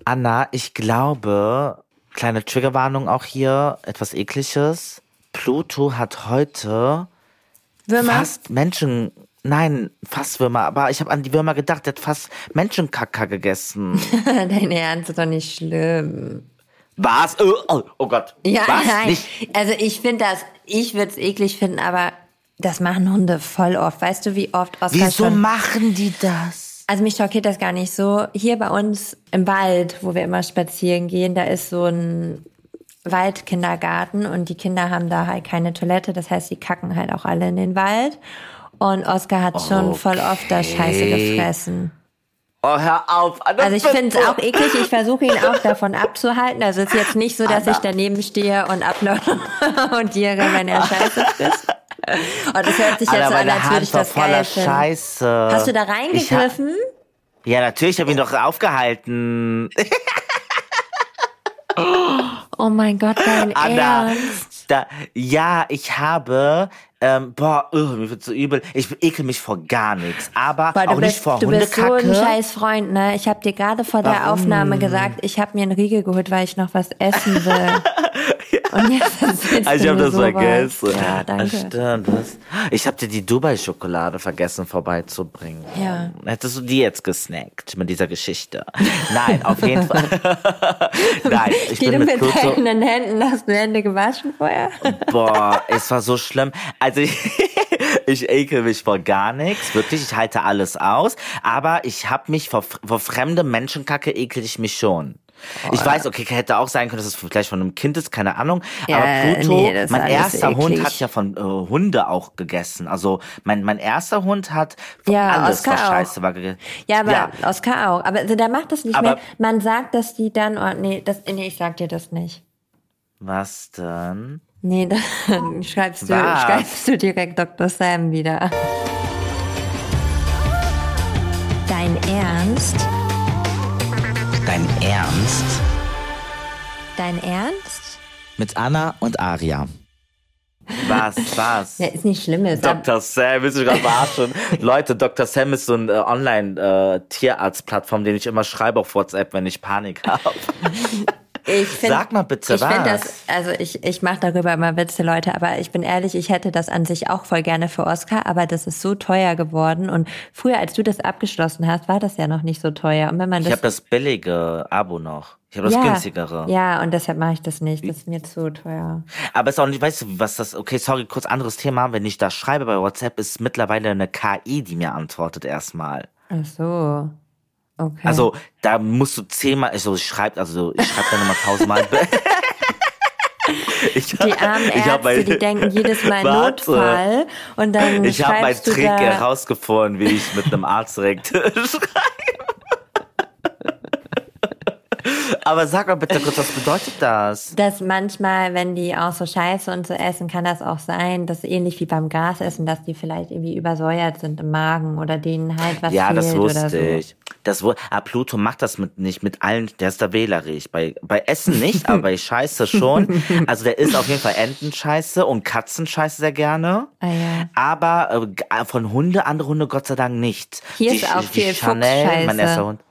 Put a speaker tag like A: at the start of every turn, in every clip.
A: Anna, ich glaube, kleine Triggerwarnung auch hier, etwas Ekliges. Pluto hat heute
B: Würmer?
A: fast Würmer, aber ich habe an die Würmer gedacht, der hat fast Menschenkacke gegessen.
B: Dein Ernst ist doch nicht schlimm.
A: Was? Oh Gott.
B: Ja,
A: Was?
B: nein.
A: Nicht?
B: Also ich würde es eklig finden, aber das machen Hunde voll oft. Weißt du, wie oft Oskar
A: Wieso machen die das?
B: Also mich schockiert das gar nicht so. Hier bei uns im Wald, wo wir immer spazieren gehen, da ist so ein Waldkindergarten und die Kinder haben da halt keine Toilette. Das heißt, die kacken halt auch alle in den Wald. Und Oskar hat schon voll oft da Scheiße gefressen.
A: Oh, hör auf. Anna,
B: Also ich finde es auch eklig. Ich versuche ihn auch davon abzuhalten. Also es ist jetzt nicht so, dass ich daneben stehe und und wenn er Scheiße frisst. Und das hört sich jetzt so an, als würde ich das geil finden.
A: Scheiße.
B: Hast du da reingegriffen?
A: Ja, natürlich, ich habe ihn doch aufgehalten.
B: Oh mein Gott, dein
A: Anna,
B: Ernst?
A: ich habe, mir wird so übel. Ich ekel mich vor gar nichts, aber auch nicht vor
B: Du bist so
A: Hundekacke.
B: ein scheiß Freund, ne? Ich habe dir gerade vor der Aufnahme gesagt, ich habe mir einen Riegel geholt, weil ich noch was essen will. Und jetzt erzählst
A: Also ich
B: du
A: habe
B: mir
A: das vergessen.
B: Ja, danke.
A: Stimmt, was? Ich habe dir die Dubai-Schokolade vergessen vorbeizubringen.
B: Ja.
A: Hättest du die jetzt gesnackt mit dieser Geschichte? Nein, auf jeden Fall. Nein, ich
B: Geh
A: bin
B: du
A: mit
B: mit
A: Pluto.
B: deinen Händen, hast du Hände gewaschen vorher?
A: Boah, es war so schlimm. Also ich ekel mich vor gar nichts, wirklich. Ich halte alles aus. Aber ich habe mich vor fremde Menschenkacke ekel ich mich schon. Ich weiß, okay, hätte auch sein können, dass es vielleicht von einem Kind ist, keine Ahnung.
B: Ja,
A: aber Pluto,
B: nee, das ist
A: mein
B: alles
A: erster
B: eklig.
A: Hund hat ja von Hunde auch gegessen. Also mein erster Hund hat
B: Ja,
A: alles,
B: Oskar
A: was
B: auch.
A: scheiße war, gegessen.
B: Ja, aber Oskar auch. Aber also, der macht das nicht
A: Aber-
B: mehr. Man sagt, dass die dann, nee, ich sag dir das nicht.
A: Was denn?
B: Nee, dann schreibst
A: Was?
B: du direkt Dr. Sam wieder. Dein Ernst?
A: Dein Ernst?
B: Dein Ernst?
A: Mit Anna und Aria. Was?
B: Ja, ist nicht schlimm.
A: Dr. Sam, willst du mich gerade verarschen? Leute, Dr. Sam ist so ein Online-Tierarzt-Plattform, den ich immer schreibe auf WhatsApp, wenn ich Panik habe. Sag mal bitte,
B: ich finde das, also ich mache darüber immer Witze, Leute, aber ich bin ehrlich, ich hätte das an sich auch voll gerne für Oskar, aber das ist so teuer geworden und früher, als du das abgeschlossen hast, war das ja noch nicht so teuer. Und wenn man
A: Ich habe das billige Abo noch. Ich habe das günstigere.
B: Ja, und deshalb mache ich das nicht. Das ist mir zu teuer.
A: Aber es ist auch nicht, weißt du, was das, okay, sorry, kurz anderes Thema. Wenn ich das schreibe bei WhatsApp, ist mittlerweile eine KI, die mir antwortet erstmal.
B: Ach so. Okay.
A: Also, da musst du 10-mal, ich schreibe dann immer 1000-mal.
B: Die armen Ärzte, die denken jedes Mal Notfall und dann
A: ich habe meinen
B: schreibst du
A: Trick
B: da...
A: herausgefunden, wie ich mit einem Arzt direkt schreibe. Aber sag mal bitte kurz, was bedeutet das?
B: Dass manchmal, wenn die auch so Scheiße und so essen, kann das auch sein, dass ähnlich wie beim Grasessen, dass die vielleicht irgendwie übersäuert sind im Magen oder denen halt was
A: Ja,
B: fehlt
A: das wusste
B: oder so.
A: ich. Pluto macht das nicht mit allen, der ist da wählerisch. Bei Essen nicht, aber bei Scheiße schon. Also der isst auf jeden Fall Entenscheiße und Katzenscheiße sehr gerne.
B: Ah, ja.
A: Aber von andere Hunde Gott sei Dank nicht.
B: Hier ist auch viel
A: Chanel, mein erster
B: Fuchsscheiße.
A: Hund.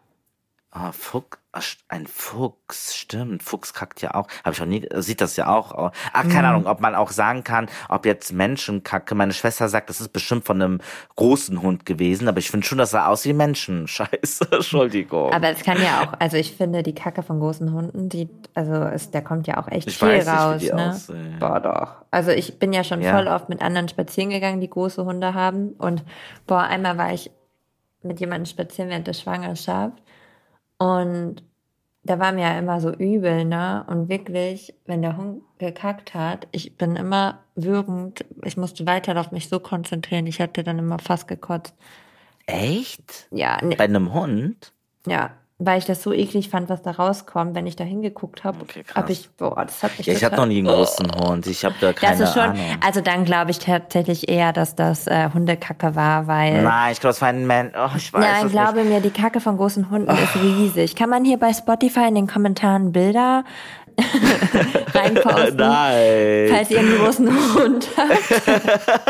A: Ein Fuchs, stimmt. Fuchs kackt ja auch. Habe ich auch nie, sieht das ja auch. Keine Ahnung, ob man auch sagen kann, ob jetzt Menschenkacke. Meine Schwester sagt, das ist bestimmt von einem großen Hund gewesen, aber ich finde schon, das sah aus wie Menschenscheiße. Entschuldigung.
B: Aber es kann ja auch, also ich finde, die Kacke von großen Hunden, da kommt ja auch echt
A: Ich
B: viel
A: weiß nicht,
B: raus,
A: wie die
B: ne?
A: aussehen.
B: Boah, doch. Also ich bin ja schon
A: Ja.
B: voll oft mit anderen spazieren gegangen, die große Hunde haben. Und einmal war ich mit jemandem spazieren während der Schwangerschaft. Und da war mir ja immer so übel, ne? Und wirklich, wenn der Hund gekackt hat, ich bin immer würgend, ich musste weiter auf mich so konzentrieren, ich hatte dann immer fast gekotzt.
A: Echt?
B: Ja, ne,
A: Bei einem Hund?
B: ja, weil ich das so eklig fand, was da rauskommt, wenn ich da hingeguckt habe,
A: Okay, krass.
B: das hat mich
A: Ja, ich hatte noch nie einen großen Hund. Ich habe da keine
B: das ist schon,
A: Ahnung.
B: also dann glaube ich tatsächlich eher, dass das Hundekacke war, weil...
A: Nein, ich glaube, es war ein Mensch. Oh, ich weiß
B: Nein,
A: es
B: glaube
A: nicht.
B: mir, die Kacke von großen Hunden ist riesig. Kann man hier bei Spotify in den Kommentaren Bilder reinposten?
A: Nein.
B: Falls ihr einen großen Hund habt.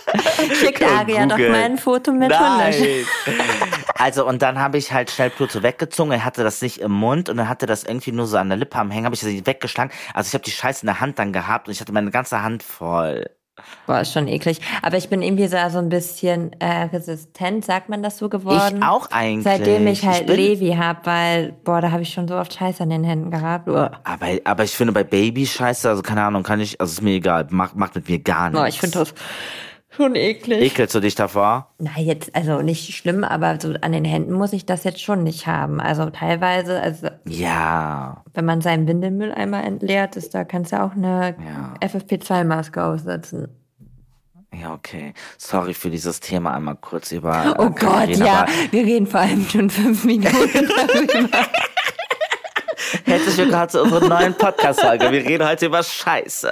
B: Schickt Aria doch mal ein Foto mit
A: Nein.
B: Hundescheiße.
A: Also, und dann habe ich halt schnell Pluto weggezogen. Er hatte das nicht im Mund und dann hatte das irgendwie nur so an der Lippe am Hängen. Habe ich das nicht weggeschlagen. Also, ich habe die Scheiße in der Hand dann gehabt und ich hatte meine ganze Hand voll.
B: Boah, ist schon eklig. Aber ich bin irgendwie so ein bisschen resistent, sagt man das so geworden.
A: Ich auch eigentlich.
B: Seitdem ich halt Levi hab, weil, boah, da habe ich schon so oft Scheiße an den Händen gehabt.
A: Aber ich finde bei Baby-Scheiße, also keine Ahnung, also ist mir egal. Macht mit mir gar nichts.
B: Boah, ich finde das schon eklig.
A: Ekelst du dich davor?
B: Na, jetzt, also nicht schlimm, aber so an den Händen muss ich das jetzt schon nicht haben. Also teilweise,
A: Ja.
B: wenn man seinen Windelmülleimer entleert ist, da kannst du auch eine FFP2-Maske aufsetzen.
A: Ja, okay. Sorry für dieses Thema einmal kurz über.
B: Oh Gott, ja. Wir reden vor allem schon 5 Minuten darüber.
A: Herzlich willkommen zu unserer neuen Podcast-Folge. Wir reden heute über Scheiße.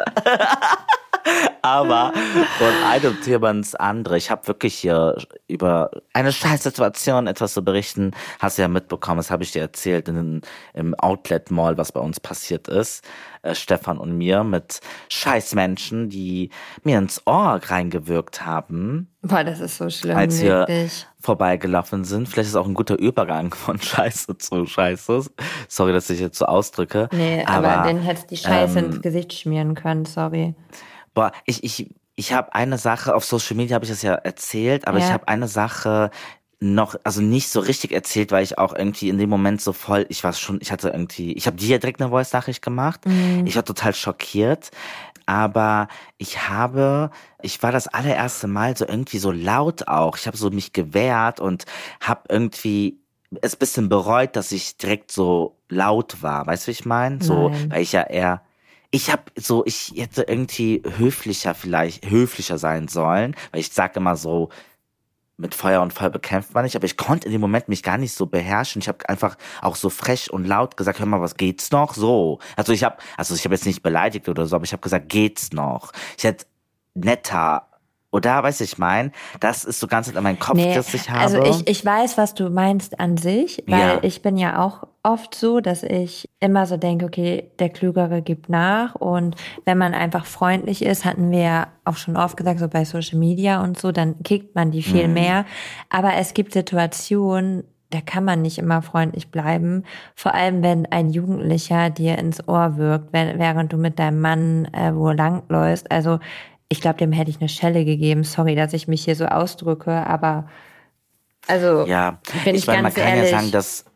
A: Aber von einem Thema ins andere. Ich habe wirklich hier über eine Scheißsituation etwas zu berichten. Hast du ja mitbekommen, das habe ich dir erzählt im Outlet Mall, was bei uns passiert ist. Stefan und mir mit Scheißmenschen, die mir ins Ohr reingewirkt haben.
B: Boah, das ist so schlimm.
A: Als wir
B: wirklich
A: vorbeigelaufen sind. Vielleicht ist es auch ein guter Übergang von Scheiße zu Scheiße. Sorry, dass ich jetzt so ausdrücke.
B: Nee, aber dann hättest du die Scheiße ins Gesicht schmieren können, sorry.
A: Boah, ich habe eine Sache, auf Social Media habe ich das ja erzählt, aber ich habe eine Sache noch, also nicht so richtig erzählt, weil ich auch irgendwie in dem Moment so voll, ich habe dir direkt eine Voice-Nachricht gemacht. Ich war total schockiert, aber ich war das allererste Mal so irgendwie so laut auch. Ich habe so mich gewehrt und habe irgendwie es ein bisschen bereut, dass ich direkt so laut war. Weißt du, wie ich meine? So, weil ich ja eher ich hätte irgendwie höflicher sein sollen, weil ich sag immer so, mit Feuer und Feuer bekämpft man nicht, aber ich konnte in dem Moment mich gar nicht so beherrschen. Ich habe einfach auch so frech und laut gesagt, hör mal, was geht's noch? So. Also ich habe jetzt nicht beleidigt oder so, aber ich habe gesagt, geht's noch? Ich hätte netter. Oder, weißt du, ich meine, das ist so ganz in meinem Kopf, das ich habe.
B: Also ich weiß, was du meinst an sich, weil ich bin ja auch oft so, dass ich immer so denke, okay, der Klügere gibt nach und wenn man einfach freundlich ist, hatten wir ja auch schon oft gesagt, so bei Social Media und so, dann kickt man die viel mehr. Aber es gibt Situationen, da kann man nicht immer freundlich bleiben, vor allem wenn ein Jugendlicher dir ins Ohr wirkt, während du mit deinem Mann wo langläufst, also ich glaube, dem hätte ich eine Schelle gegeben. Sorry, dass ich mich hier so ausdrücke, aber also bin ich ganz
A: man kann
B: ehrlich.
A: Ja sagen,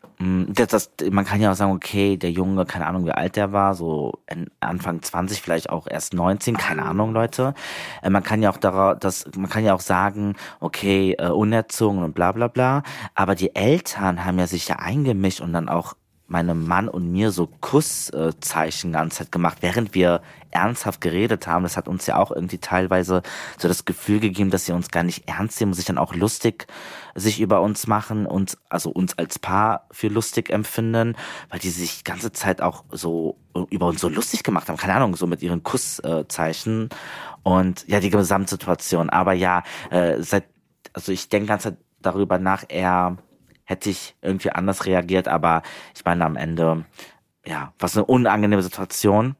A: man kann ja auch sagen, okay, der Junge, keine Ahnung, wie alt der war, so Anfang 20, vielleicht auch erst 19, keine Ahnung, Leute. Man kann ja auch sagen, okay, unerzogen und bla bla bla. Aber die Eltern haben ja sich ja eingemischt und dann auch meinem Mann und mir so Kusszeichen die ganze Zeit gemacht, während wir ernsthaft geredet haben. Das hat uns ja auch irgendwie teilweise so das Gefühl gegeben, dass sie uns gar nicht ernst nehmen und sich dann auch lustig sich über uns machen und also uns als Paar für lustig empfinden, weil die sich die ganze Zeit auch so über uns so lustig gemacht haben. Keine Ahnung, so mit ihren Kusszeichen und ja, die Gesamtsituation. Aber ja, ich denke die ganze Zeit darüber nach, hätte ich irgendwie anders reagiert, aber ich meine am Ende, ja, was eine unangenehme Situation.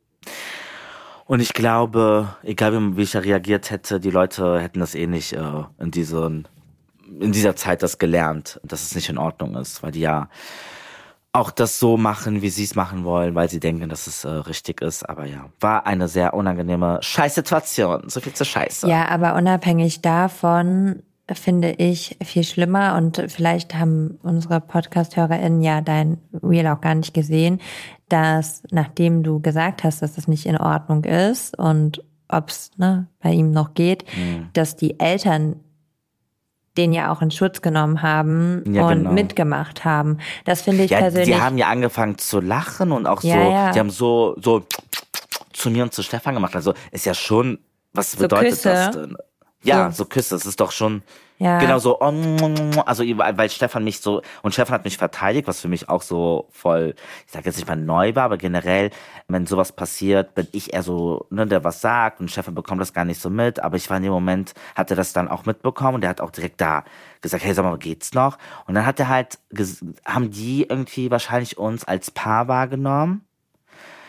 A: Und ich glaube, egal wie ich da reagiert hätte, die Leute hätten das nicht in dieser Zeit das gelernt, dass es nicht in Ordnung ist, weil die ja auch das so machen, wie sie es machen wollen, weil sie denken, dass es richtig ist. Aber ja, war eine sehr unangenehme Scheißsituation. So viel zur Scheiße.
B: Ja, aber unabhängig davon finde ich viel schlimmer und vielleicht haben unsere Podcast-HörerInnen ja dein Reel auch gar nicht gesehen, dass nachdem du gesagt hast, dass das nicht in Ordnung ist und ob es bei ihm noch geht, dass die Eltern den ja auch in Schutz genommen haben und mitgemacht haben. Das finde ich persönlich.
A: Die haben ja angefangen zu lachen und auch die haben so zu mir und zu Stefan gemacht. Also ist ja schon, was bedeutet
B: Küsse.
A: Das denn? Ja, so Küsse, das ist doch schon genau so, also weil Stefan mich so, und Stefan hat mich verteidigt, was für mich auch so voll, ich sag jetzt nicht mal neu war, aber generell, wenn sowas passiert, bin ich eher so, der was sagt und Stefan bekommt das gar nicht so mit, aber ich war in dem Moment, hatte das dann auch mitbekommen und der hat auch direkt da gesagt, hey, sag mal, geht's noch? Und dann hat er halt, haben die irgendwie wahrscheinlich uns als Paar wahrgenommen,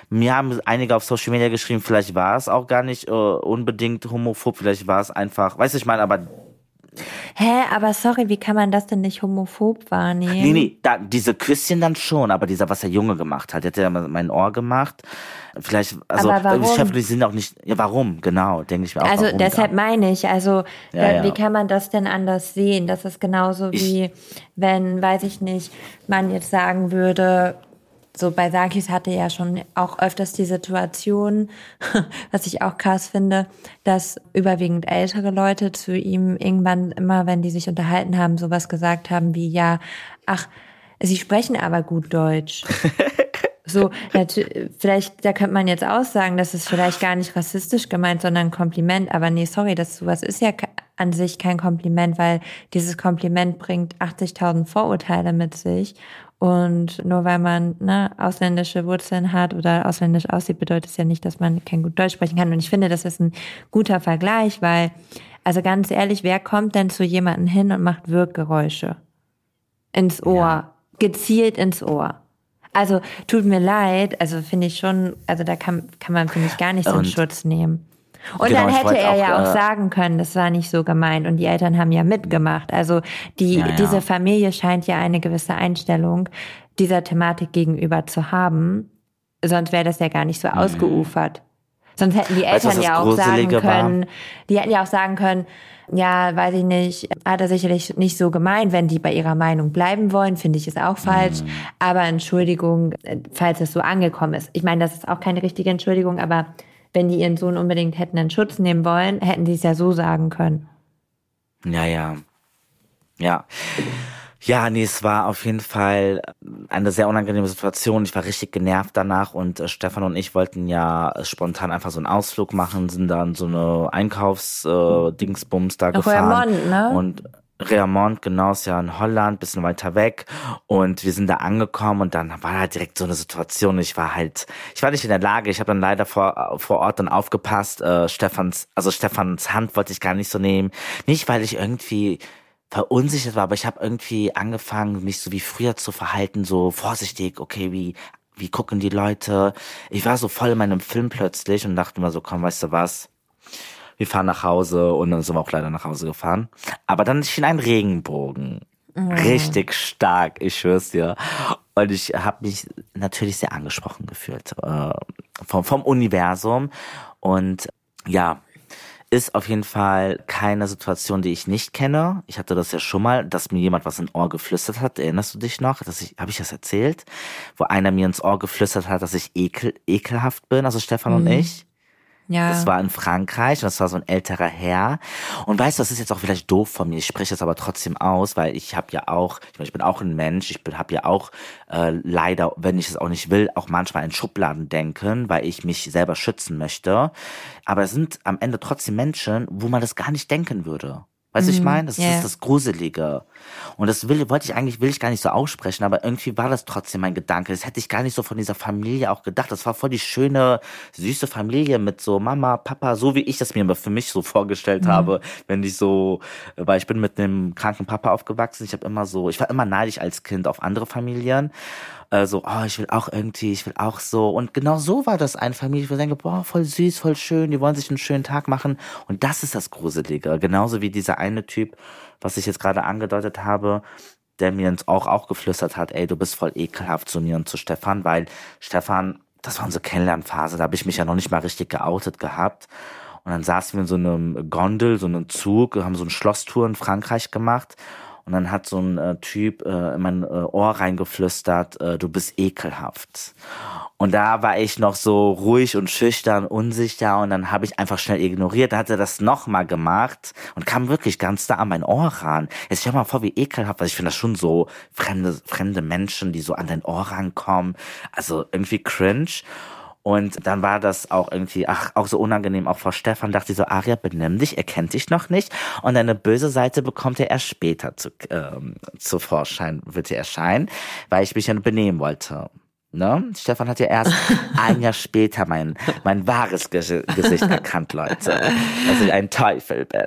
A: Mir haben einige auf Social Media geschrieben, vielleicht war es auch gar nicht unbedingt homophob, vielleicht war es einfach, weißt du, ich meine, aber
B: Hä, aber sorry, wie kann man das denn nicht homophob wahrnehmen?
A: nee, diese Küsschen dann schon, aber was der Junge gemacht hat, der hat ja mein Ohr gemacht. Vielleicht, also,
B: Aber warum?
A: Chef, die sind auch nicht, ja, warum? Genau, denke ich mir auch.
B: Also
A: warum
B: deshalb meine ich, also
A: Ja.
B: wie kann man das denn anders sehen? Das ist genauso wie, wenn, weiß ich nicht, man jetzt sagen würde, so bei Sarkis hatte ja schon auch öfters die Situation, was ich auch krass finde, dass überwiegend ältere Leute zu ihm irgendwann immer, wenn die sich unterhalten haben, sowas gesagt haben wie, ja, ach, sie sprechen aber gut Deutsch. So, vielleicht, da könnte man jetzt aussagen, das ist vielleicht gar nicht rassistisch gemeint, sondern ein Kompliment. Aber nee, sorry, sowas ist ja an sich kein Kompliment, weil dieses Kompliment bringt 80.000 Vorurteile mit sich. Und nur weil man ausländische Wurzeln hat oder ausländisch aussieht, bedeutet es ja nicht, dass man kein gut Deutsch sprechen kann. Und ich finde, das ist ein guter Vergleich, weil, also ganz ehrlich, wer kommt denn zu jemandem hin und macht Wirkgeräusche? Ins Ohr, gezielt ins Ohr. Also, tut mir leid, also finde ich schon, also da kann man, finde ich, gar nichts in Schutz nehmen. Und
A: genau,
B: dann hätte er
A: auch,
B: ja auch sagen können, das war nicht so gemeint und die Eltern haben ja mitgemacht. Also diese Familie scheint ja eine gewisse Einstellung dieser Thematik gegenüber zu haben. Sonst wäre das ja gar nicht so ausgeufert. Sonst hätten die Eltern ja auch sagen können, die hätten ja auch sagen können, ja, weiß ich nicht, hat er sicherlich nicht so gemeint, wenn die bei ihrer Meinung bleiben wollen, finde ich es auch falsch. Aber Entschuldigung, falls es so angekommen ist. Ich meine, das ist auch keine richtige Entschuldigung, aber wenn die ihren Sohn unbedingt hätten in Schutz nehmen wollen, hätten die es ja so sagen können.
A: Ja. Ja, nee, es war auf jeden Fall eine sehr unangenehme Situation. Ich war richtig genervt danach und Stefan und ich wollten ja spontan einfach so einen Ausflug machen, sind dann so eine Einkaufsdingsbums da gefahren.
B: Roermond, ne?
A: Und Roermond, genau, ist ja in Holland, bisschen weiter weg. Und wir sind da angekommen und dann war halt direkt so eine Situation. Ich war nicht in der Lage. Ich habe dann leider vor Ort dann aufgepasst. Stefans Hand wollte ich gar nicht so nehmen. Nicht, weil ich irgendwie verunsichert war, aber ich habe irgendwie angefangen, mich so wie früher zu verhalten, so vorsichtig, okay, wie gucken die Leute? Ich war so voll in meinem Film plötzlich und dachte mir so, komm, weißt du was? Wir fahren nach Hause und dann sind wir auch leider nach Hause gefahren. Aber dann schien ein Regenbogen. Richtig stark, ich schwör's dir. Und ich habe mich natürlich sehr angesprochen gefühlt vom Universum. Und ja, ist auf jeden Fall keine Situation, die ich nicht kenne. Ich hatte das ja schon mal, dass mir jemand was ins Ohr geflüstert hat. Erinnerst du dich noch? Habe ich das erzählt? Wo einer mir ins Ohr geflüstert hat, dass ich ekelhaft bin, also Stefan und ich.
B: Ja.
A: Das war in Frankreich und das war so ein älterer Herr. Und weißt du, das ist jetzt auch vielleicht doof von mir. Ich spreche das aber trotzdem aus, weil ich habe ja auch, ich bin auch ein Mensch. Habe ja auch leider, wenn ich es auch nicht will, auch manchmal in Schubladen denken, weil ich mich selber schützen möchte. Aber es sind am Ende trotzdem Menschen, wo man das gar nicht denken würde. Weißt du, ich meine? Das ist das Gruselige. Und das will ich gar nicht so aussprechen, aber irgendwie war das trotzdem mein Gedanke. Das hätte ich gar nicht so von dieser Familie auch gedacht. Das war voll die schöne, süße Familie mit so Mama, Papa, so wie ich das mir für mich so vorgestellt habe, wenn ich so, weil ich bin mit einem kranken Papa aufgewachsen. Ich war immer neidisch als Kind auf andere Familien. Ich will auch so. Und genau so war das eine Familie, wo ich denke, boah, voll süß, voll schön, die wollen sich einen schönen Tag machen. Und das ist das Gruselige. Genauso wie dieser eine Typ, was ich jetzt gerade angedeutet habe, der mir ins Ohr auch geflüstert hat, ey, du bist voll ekelhaft zu mir und zu Stefan, weil Stefan, das war unsere Kennenlernphase, da habe ich mich ja noch nicht mal richtig geoutet gehabt. Und dann saßen wir in so einem Gondel, so einem Zug, haben so eine Schlosstour in Frankreich gemacht. Und dann hat so ein Typ in mein Ohr reingeflüstert, du bist ekelhaft. Und da war ich noch so ruhig und schüchtern, unsicher und dann habe ich einfach schnell ignoriert. Dann hat er das nochmal gemacht und kam wirklich ganz da an mein Ohr ran. Jetzt stell dir mal vor, wie ekelhaft, weil ich finde das schon so fremde Menschen, die so an dein Ohr rankommen. Also irgendwie cringe. Und dann war das auch irgendwie, auch so unangenehm, auch vor Stefan, dachte ich so, Aria, benimm dich, er kennt dich noch nicht. Und eine böse Seite bekommt er erst später zu Vorschein, wird er erscheinen, weil ich mich ja benehmen wollte. Ne? Stefan hat ja erst ein Jahr später mein wahres Gesicht erkannt, Leute. Dass ich ein Teufel bin.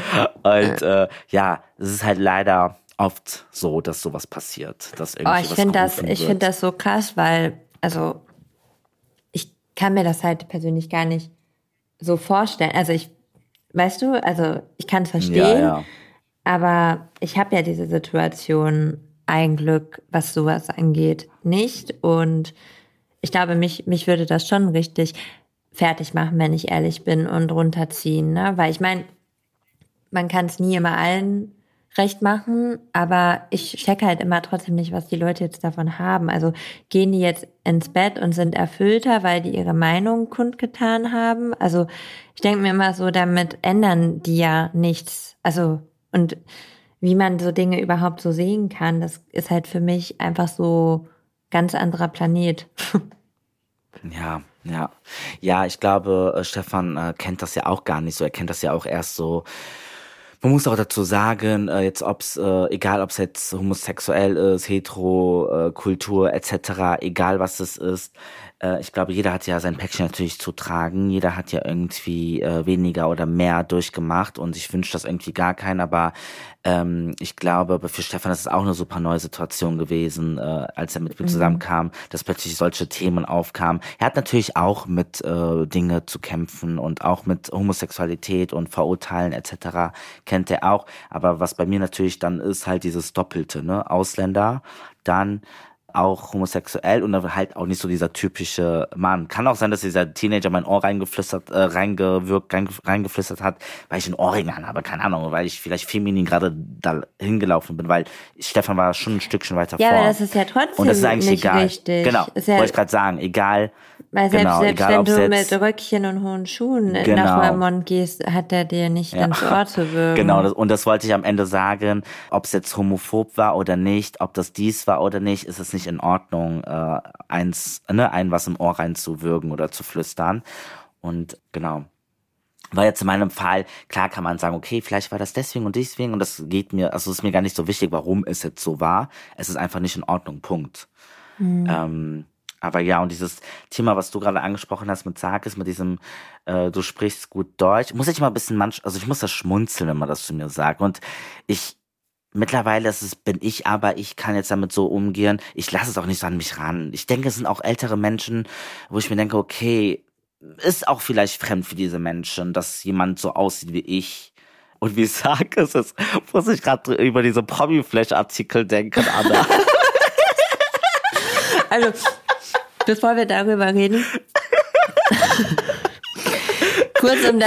A: Und es ist halt leider oft so, dass sowas passiert. Dass irgendwie
B: ich finde das so krass, weil, also ich kann mir das halt persönlich gar nicht so vorstellen. Also weißt du, also ich kann es verstehen,
A: Ja.
B: aber ich habe ja diese Situation ein Glück, was sowas angeht, nicht. Und ich glaube, mich würde das schon richtig fertig machen, wenn ich ehrlich bin und runterziehen, ne? Weil ich meine, man kann es nie immer allen recht machen, aber ich checke halt immer trotzdem nicht, was die Leute jetzt davon haben. Also gehen die jetzt ins Bett und sind erfüllter, weil die ihre Meinung kundgetan haben? Also ich denke mir immer so, damit ändern die ja nichts. Also und wie man so Dinge überhaupt so sehen kann, das ist halt für mich einfach so ganz anderer Planet.
A: Ja, ja. Ja, ich glaube, Stefan kennt das ja auch gar nicht so. Er kennt das ja auch erst so. Man muss auch dazu sagen, jetzt egal ob's jetzt homosexuell ist, hetero, Kultur etc., egal was es ist, ich glaube, jeder hat ja sein Päckchen natürlich zu tragen. Jeder hat ja irgendwie weniger oder mehr durchgemacht und ich wünsche das irgendwie gar keinen, aber ich glaube, für Stefan ist es auch eine super neue Situation gewesen, als er mit mir zusammenkam, dass plötzlich solche Themen aufkamen. Er hat natürlich auch mit Dinge zu kämpfen und auch mit Homosexualität und Verurteilen etc. kennt er auch. Aber was bei mir natürlich dann ist, halt dieses Doppelte, ne? Ausländer, dann auch homosexuell und dann halt auch nicht so dieser typische Mann. Kann auch sein, dass dieser Teenager mein Ohr reingeflüstert hat, weil ich einen Ohrring anhabe, keine Ahnung, weil ich vielleicht feminin gerade da hingelaufen bin, weil Stefan war schon ein Stückchen weiter vor.
B: Ja, aber das ist ja trotzdem
A: und das ist eigentlich
B: nicht
A: egal.
B: richtig.
A: Genau,
B: Ist ja,
A: wollte ich gerade sagen, egal.
B: weil
A: Genau,
B: selbst
A: egal,
B: wenn
A: ob's
B: du
A: jetzt,
B: mit Röckchen und hohen Schuhen nach
A: genau,
B: Vermont gehst, hat er dir nicht
A: ja,
B: ins Ohr zu würgen.
A: genau, und das wollte ich am Ende sagen, ob es jetzt homophob war oder nicht, ob das dies war oder nicht, ist es nicht in Ordnung, ein was im Ohr reinzuwürgen oder zu flüstern. Und genau. Weil jetzt in meinem Fall, klar kann man sagen, okay, vielleicht war das deswegen und deswegen und das geht mir, also ist mir gar nicht so wichtig, warum es jetzt so war. Es ist einfach nicht in Ordnung, Punkt. Aber ja, und dieses Thema, was du gerade angesprochen hast mit Sarkis, mit diesem, du sprichst gut Deutsch, muss ich mal ein bisschen also ich muss das schmunzeln, wenn man das zu mir sagt. Und mittlerweile aber ich kann jetzt damit so umgehen, ich lasse es auch nicht so an mich ran. Ich denke, es sind auch ältere Menschen, wo ich mir denke, okay, ist auch vielleicht fremd für diese Menschen, dass jemand so aussieht wie ich. Und wie Sarkis ist, muss ich gerade über diese Promi-Flash-Artikel denken, Anna.
B: Also, bevor wir darüber reden, kurz um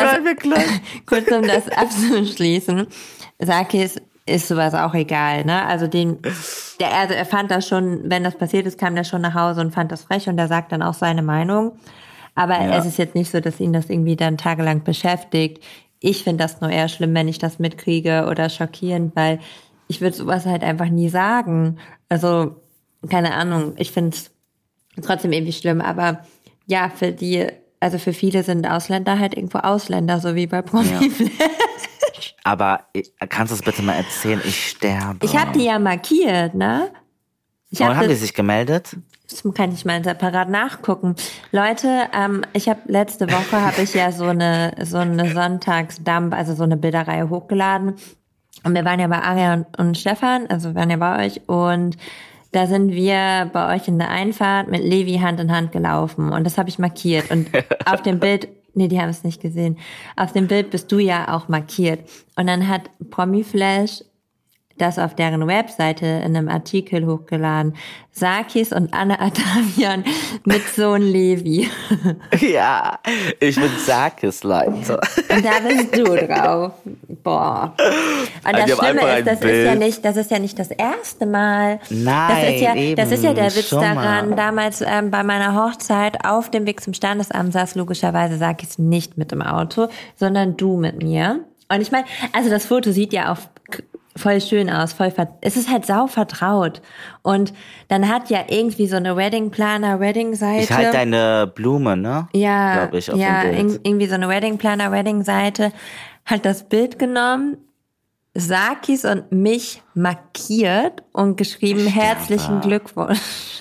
B: das abzuschließen, Sarkis ist sowas auch egal, ne? Also er fand das schon, wenn das passiert ist, kam der schon nach Hause und fand das frech und er sagt dann auch seine Meinung. Aber es ist jetzt nicht so, dass ihn das irgendwie dann tagelang beschäftigt. Ich finde das nur eher schlimm, wenn ich das mitkriege oder schockierend, weil ich würde sowas halt einfach nie sagen. Also, keine Ahnung, ich finde es trotzdem irgendwie schlimm, aber ja, für viele sind Ausländer halt irgendwo Ausländer, so wie bei Promiflash.
A: Aber kannst du es bitte mal erzählen? Ich sterbe.
B: Ich habe die ja markiert, ne?
A: Haben die sich gemeldet?
B: Das kann ich mal separat nachgucken. Leute, letzte Woche habe ich ja so eine Sonntagsdump, also so eine Bilderreihe hochgeladen. Und wir waren ja bei Aria und Stefan, also wir waren ja bei euch und da sind wir bei euch in der Einfahrt mit Levi Hand in Hand gelaufen und das habe ich markiert. Und auf dem Bild, nee, die haben es nicht gesehen, auf dem Bild bist du ja auch markiert. Und dann hat Promiflash das auf deren Webseite in einem Artikel hochgeladen. Sarkis und Anna Atavian mit Sohn Levi.
A: Ja, ich bin Sarkis, Leute.
B: Und da bist du drauf. Boah. Und das Schlimme ist, das ist ja nicht das erste Mal.
A: Nein,
B: das ist ja der Witz daran.
A: Mal.
B: Damals bei meiner Hochzeit auf dem Weg zum Standesamt saß logischerweise Sarkis nicht mit im Auto, sondern du mit mir. Und ich meine, also das Foto sieht ja auch voll schön aus, es ist halt sau vertraut. Und dann hat ja irgendwie so eine Wedding-Planner-Wedding-Seite.
A: Ich halte deine Blume, ne?
B: Ja,
A: glaube ich, auf dem Bild.
B: Irgendwie so eine Wedding-Planner-Wedding-Seite hat das Bild genommen, Sarkis und mich markiert und geschrieben, herzlichen Glückwunsch.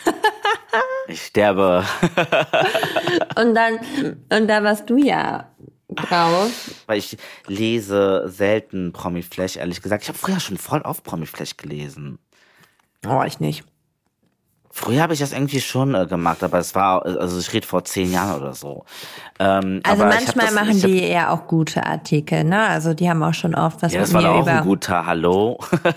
A: Ich sterbe.
B: Und da warst du ja drauf.
A: Weil ich lese selten Promiflash, ehrlich gesagt. Ich habe früher schon voll auf Promiflash gelesen.
B: Oh, ich nicht.
A: Früher habe ich das irgendwie schon gemacht, aber es war, also ich rede vor 10 Jahren oder so.
B: Also
A: aber
B: manchmal machen die ja auch gute Artikel, ne? Also die haben auch schon oft was
A: Ja,
B: mit
A: das war
B: mir
A: doch auch
B: über...
A: ein guter, hallo?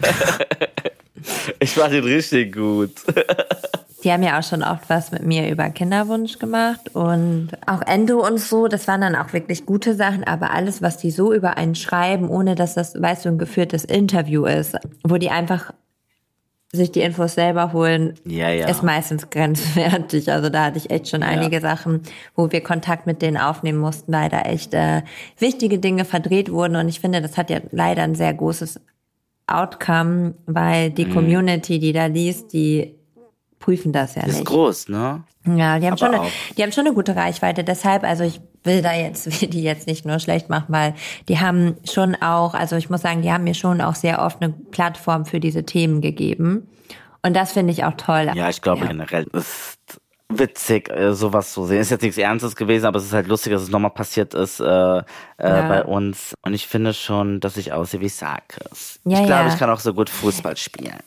A: Ich war den richtig gut.
B: Die haben ja auch schon oft was mit mir über Kinderwunsch gemacht und auch Endo und so, das waren dann auch wirklich gute Sachen, aber alles, was die so über einen schreiben, ohne dass das, weißt du, ein geführtes Interview ist, wo die einfach sich die Infos selber holen,
A: Ja.
B: ist meistens grenzwertig. Also da hatte ich echt schon einige Sachen, wo wir Kontakt mit denen aufnehmen mussten, weil da echt wichtige Dinge verdreht wurden und ich finde, das hat ja leider ein sehr großes Outcome, weil die Community, die da liest, die prüfen das ja
A: Ist
B: nicht.
A: groß, ne?
B: Ja, die haben
A: Aber
B: schon eine gute Reichweite. Deshalb, also ich will die jetzt nicht nur schlecht machen, weil die haben schon auch, also ich muss sagen, die haben mir schon auch sehr oft eine Plattform für diese Themen gegeben. Und das finde ich auch toll.
A: Ja, ich glaube generell ist witzig, sowas zu sehen. Ist jetzt nichts Ernstes gewesen, aber es ist halt lustig, dass es nochmal passiert ist bei uns. Und ich finde schon, dass ich aussehe wie Sarkis.
B: Ja,
A: ich glaube,
B: ja.
A: ich kann auch so gut Fußball spielen.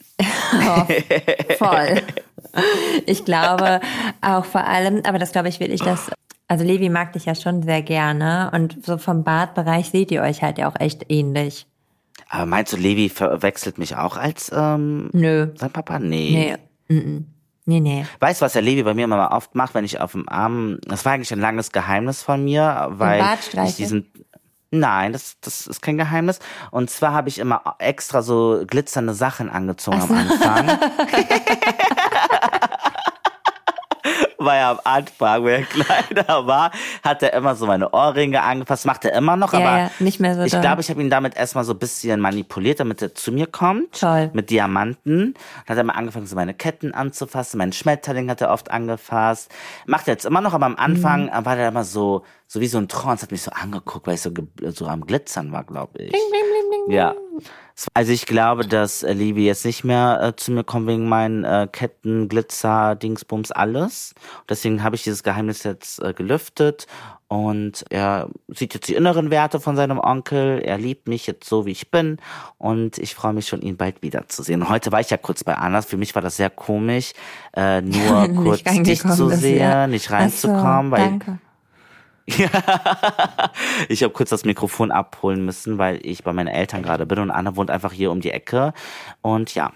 B: Voll. Ich glaube auch vor allem, aber das glaube ich wirklich, also Levi mag dich ja schon sehr gerne und so vom Bartbereich seht ihr euch halt ja auch echt ähnlich.
A: Aber meinst du, Levi verwechselt mich auch als
B: Nö.
A: sein Papa? Nee.
B: Nee.
A: Weißt du, was der Levi bei mir immer oft macht, wenn ich auf dem Arm, das war eigentlich ein langes Geheimnis von mir, weil
B: Bartstreiche?
A: Nein, das ist kein Geheimnis. Und zwar habe ich immer extra so glitzernde Sachen angezogen am Anfang. Weil am Anfang, wenn er kleiner war, hat er immer so meine Ohrringe angefasst, macht er immer noch, aber
B: nicht mehr so
A: ich
B: doll.
A: glaube, ich habe ihn damit erstmal so ein bisschen manipuliert, damit er zu mir kommt.
B: Toll.
A: Mit Diamanten. Dann hat er mal angefangen, so meine Ketten anzufassen, meinen Schmetterling hat er oft angefasst. Macht er jetzt immer noch, aber am Anfang war der immer so wie so ein Trance, hat mich so angeguckt, weil ich so am Glitzern war, glaube ich.
B: Bling, bling, bling, bling.
A: Ja. Also ich glaube, dass Levi jetzt nicht mehr zu mir kommt wegen meinen Ketten, Glitzer, Dingsbums, alles. Deswegen habe ich dieses Geheimnis jetzt gelüftet und er sieht jetzt die inneren Werte von seinem Onkel. Er liebt mich jetzt so, wie ich bin und ich freue mich schon, ihn bald wiederzusehen. Heute war ich ja kurz bei Anas. Für mich war das sehr komisch, nur kurz dich zu sehen, nicht reinzukommen, weil
B: danke.
A: ja, ich habe kurz das Mikrofon abholen müssen, weil ich bei meinen Eltern gerade bin und Anna wohnt einfach hier um die Ecke. Und ja,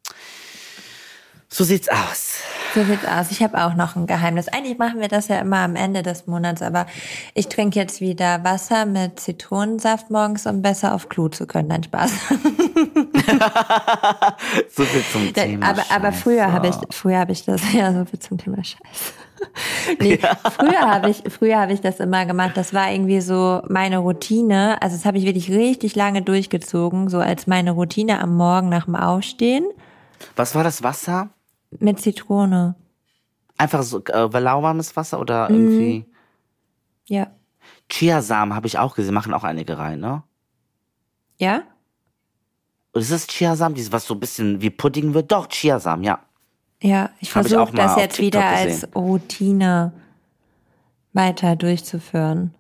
A: so sieht's aus.
B: So sieht's aus. Ich habe auch noch ein Geheimnis. Eigentlich machen wir das ja immer am Ende des Monats, aber ich trinke jetzt wieder Wasser mit Zitronensaft morgens, um besser auf Klo zu können. Nein, Spaß.
A: So viel zum Thema
B: aber früher habe ich das, ja, so viel zum Thema Scheiße. Nee, früher habe ich das immer gemacht. Das war irgendwie so meine Routine. Also das habe ich wirklich richtig lange durchgezogen, so als meine Routine am Morgen nach dem Aufstehen.
A: Was war das Wasser?
B: Mit Zitrone.
A: Einfach so lauwarmes Wasser oder irgendwie?
B: Ja.
A: Chiasamen habe ich auch gesehen, machen auch einige rein, ne?
B: Ja?
A: Und ist das Chiasamen, dieses, was so ein bisschen wie Pudding wird? Doch, Chiasamen, ja.
B: Ja, ich
A: Hab ich auch
B: versuche
A: mal
B: das
A: auf
B: jetzt
A: TikTok
B: wieder
A: gesehen.
B: als Routine weiter durchzuführen.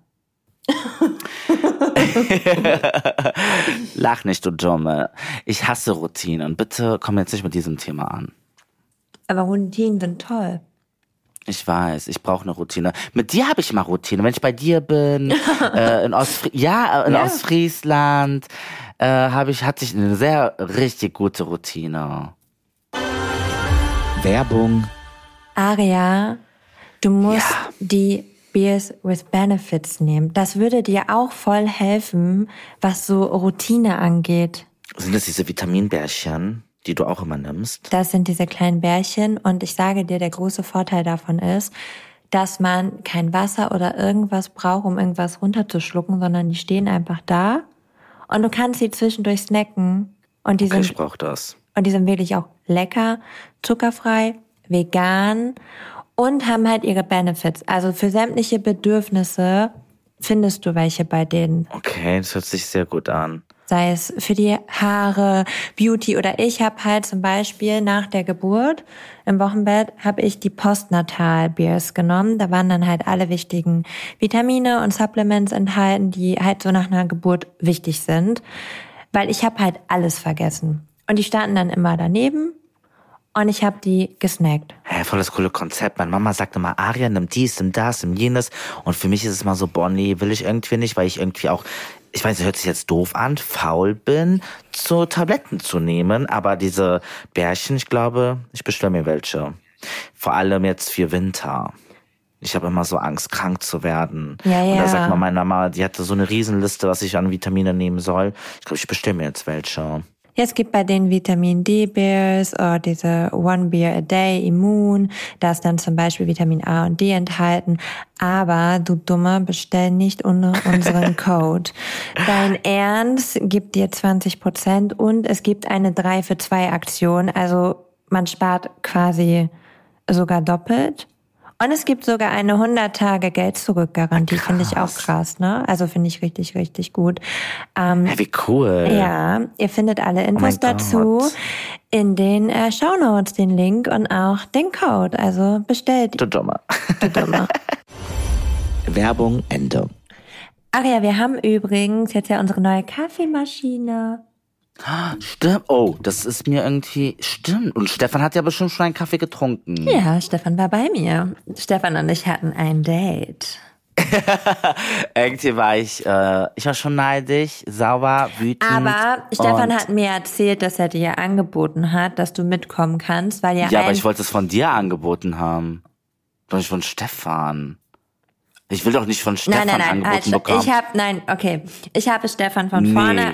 A: Lach nicht, du Dumme. Ich hasse Routinen. Bitte komm jetzt nicht mit diesem Thema an.
B: Aber Routinen sind toll.
A: Ich weiß, ich brauche eine Routine. Mit dir habe ich immer Routine. Wenn ich bei dir bin, in Ostfriesland, hatte ich eine sehr richtig gute Routine. Werbung.
B: Aria, du musst die Beers with Benefits nehmen. Das würde dir auch voll helfen, was so Routine angeht.
A: Sind das diese Vitaminbärchen, die du auch immer nimmst?
B: Das sind diese kleinen Bärchen und ich sage dir, der große Vorteil davon ist, dass man kein Wasser oder irgendwas braucht, um irgendwas runterzuschlucken, sondern die stehen einfach da und du kannst sie zwischendurch snacken und die
A: Ich brauche das.
B: Und die sind wirklich auch lecker, zuckerfrei, vegan und haben halt ihre Benefits. Also für sämtliche Bedürfnisse findest du welche bei denen.
A: Okay, das hört sich sehr gut an.
B: Sei es für die Haare, Beauty oder ich habe halt zum Beispiel nach der Geburt im Wochenbett habe ich die Postnatal-Beers genommen. Da waren dann halt alle wichtigen Vitamine und Supplements enthalten, die halt so nach einer Geburt wichtig sind. Weil ich habe halt alles vergessen. Und die standen dann immer daneben. und ich habe die gesnackt.
A: Hä, voll das coole Konzept. Meine Mama sagt immer, Aria, nimm dies, nimm das, nimm jenes. Und für mich ist es mal so, boah, nee, will ich irgendwie nicht, weil ich irgendwie auch, ich weiß, es hört sich jetzt doof an, faul bin, so Tabletten zu nehmen. Aber diese Bärchen, ich glaube, ich bestelle mir welche. Vor allem jetzt für Winter. Ich habe immer so Angst, krank zu werden.
B: Ja,
A: Und da
B: ja.
A: sagt mal meine Mama, die hatte so eine Riesenliste, was ich an Vitamine nehmen soll. Ich glaube, ich bestelle mir jetzt welche.
B: Ja, es gibt bei den Vitamin D-Bears oder diese One Beer a Day Immun. Da ist dann zum Beispiel Vitamin A und D enthalten. Aber du Dummer, bestell nicht ohne unseren Code. Dein Ernst gibt dir 20% und es gibt eine 3 für 2 Aktion. Also man spart quasi sogar doppelt. Und es gibt sogar eine 100-Tage-Geld-Zurück-Garantie, finde ich auch krass, ne? Also finde ich richtig, richtig gut.
A: Hey, wie cool.
B: Ja, ihr findet alle Infos dazu in den Shownotes, den Link und auch den Code. Also bestellt.
A: Du Dummer.
B: Du Dummer.
A: Werbung, Ende.
B: Ach ja, wir haben übrigens jetzt ja unsere neue Kaffeemaschine.
A: Stimmt. Oh, das ist mir irgendwie, stimmt. Und Stefan hat ja bestimmt schon einen Kaffee getrunken.
B: Ja, Stefan war bei mir. Stefan und ich hatten ein Date.
A: Irgendwie war ich war schon neidisch, sauer, wütend.
B: Aber Stefan hat mir erzählt, dass er dir angeboten hat, dass du mitkommen kannst, weil
A: Ja, aber ich wollte es von dir angeboten haben. Doch nicht von Stefan. Ich will doch nicht von Stefan angeboten bekommen.
B: Ich habe Stefan von vorne,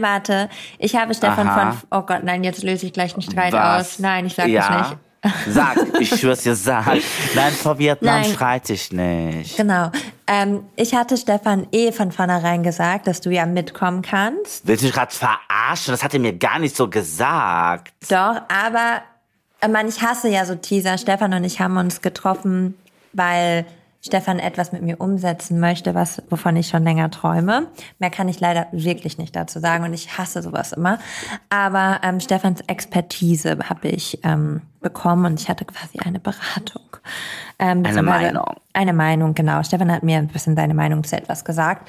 B: ich habe Stefan von, oh Gott, nein, jetzt löse ich gleich einen Streit aus. Nein, ich sag das nicht.
A: Sag, ich schwör's dir, sag. Nein, vor Vietnam streite ich nicht.
B: Genau. Ich hatte Stefan von vornherein gesagt, dass du ja mitkommen kannst.
A: Willst du mich gerade verarschen? Das hat er mir gar nicht so gesagt.
B: Doch, aber, ich hasse ja so Teaser. Stefan und ich haben uns getroffen, weil Stefan etwas mit mir umsetzen möchte, wovon ich schon länger träume. Mehr kann ich leider wirklich nicht dazu sagen und ich hasse sowas immer. Aber Stefans Expertise habe ich bekommen und ich hatte quasi eine Beratung.
A: Eine Meinung.
B: Eine Meinung, genau. Stefan hat mir ein bisschen seine Meinung zu etwas gesagt.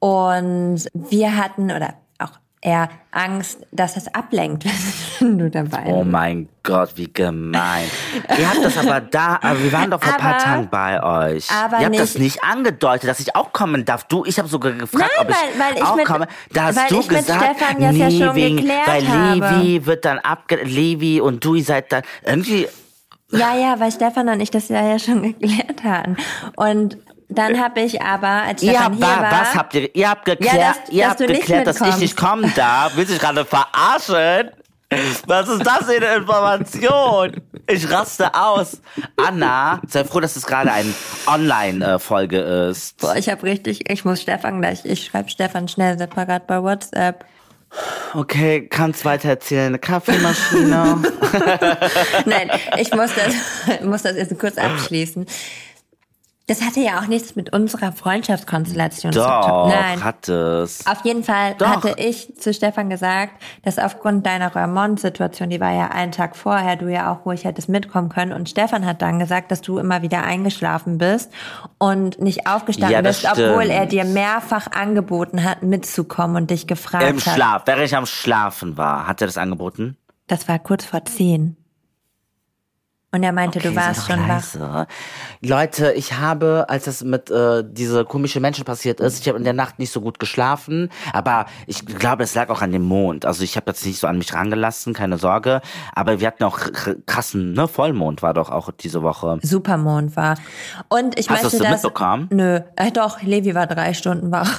B: Und wir hatten, oder auch er, Angst, dass es ablenkt, wenn du dabei bist.
A: Oh mein Gott, wie gemein. Ihr habt das aber wir waren doch vor ein paar Tagen bei euch.
B: Aber
A: ihr habt das nicht angedeutet, dass ich auch kommen darf. Ich habe sogar gefragt, ob ich auch komme. Da hast du gesagt, weil Levi wird dann Levi und du seid dann irgendwie...
B: Ja, weil Stefan und ich das ja schon geklärt hatten. Und dann habe ich aber, als Stefan hier war...
A: Was habt ihr? Ihr habt geklärt, dass ich nicht kommen darf. Willst du mich gerade verarschen? Was ist das für eine Information? Ich raste aus. Anna, sei froh, dass es gerade eine Online-Folge ist.
B: Boah, ich muss Stefan gleich, ich schreibe Stefan schnell separat bei WhatsApp.
A: Okay, kannst weiter erzählen. Eine Kaffeemaschine.
B: Nein, ich muss das jetzt kurz abschließen. Das hatte ja auch nichts mit unserer Freundschaftskonstellation zu tun. Nein,
A: hat es.
B: Auf jeden Fall hatte ich zu Stefan gesagt, dass aufgrund deiner Ramon-Situation, die war ja einen Tag vorher, du ja auch ruhig hättest mitkommen können. Und Stefan hat dann gesagt, dass du immer wieder eingeschlafen bist und nicht aufgestanden bist, obwohl er dir mehrfach angeboten hat, mitzukommen und dich gefragt hat.
A: Im Schlaf, während ich am Schlafen war, hat er das angeboten?
B: Das war kurz vor 10. Und er meinte, du warst schon wach.
A: Leute, ich habe, als das mit diese komische Menschen passiert ist, ich habe in der Nacht nicht so gut geschlafen, aber ich glaube, es lag auch an dem Mond. Also ich habe jetzt nicht so an mich rangelassen, keine Sorge, aber wir hatten auch krassen, Vollmond war doch auch diese Woche.
B: Supermond war. Und ich
A: möchte das... Hast du das mitbekommen?
B: Nö, doch, Levi war 3 Stunden wach.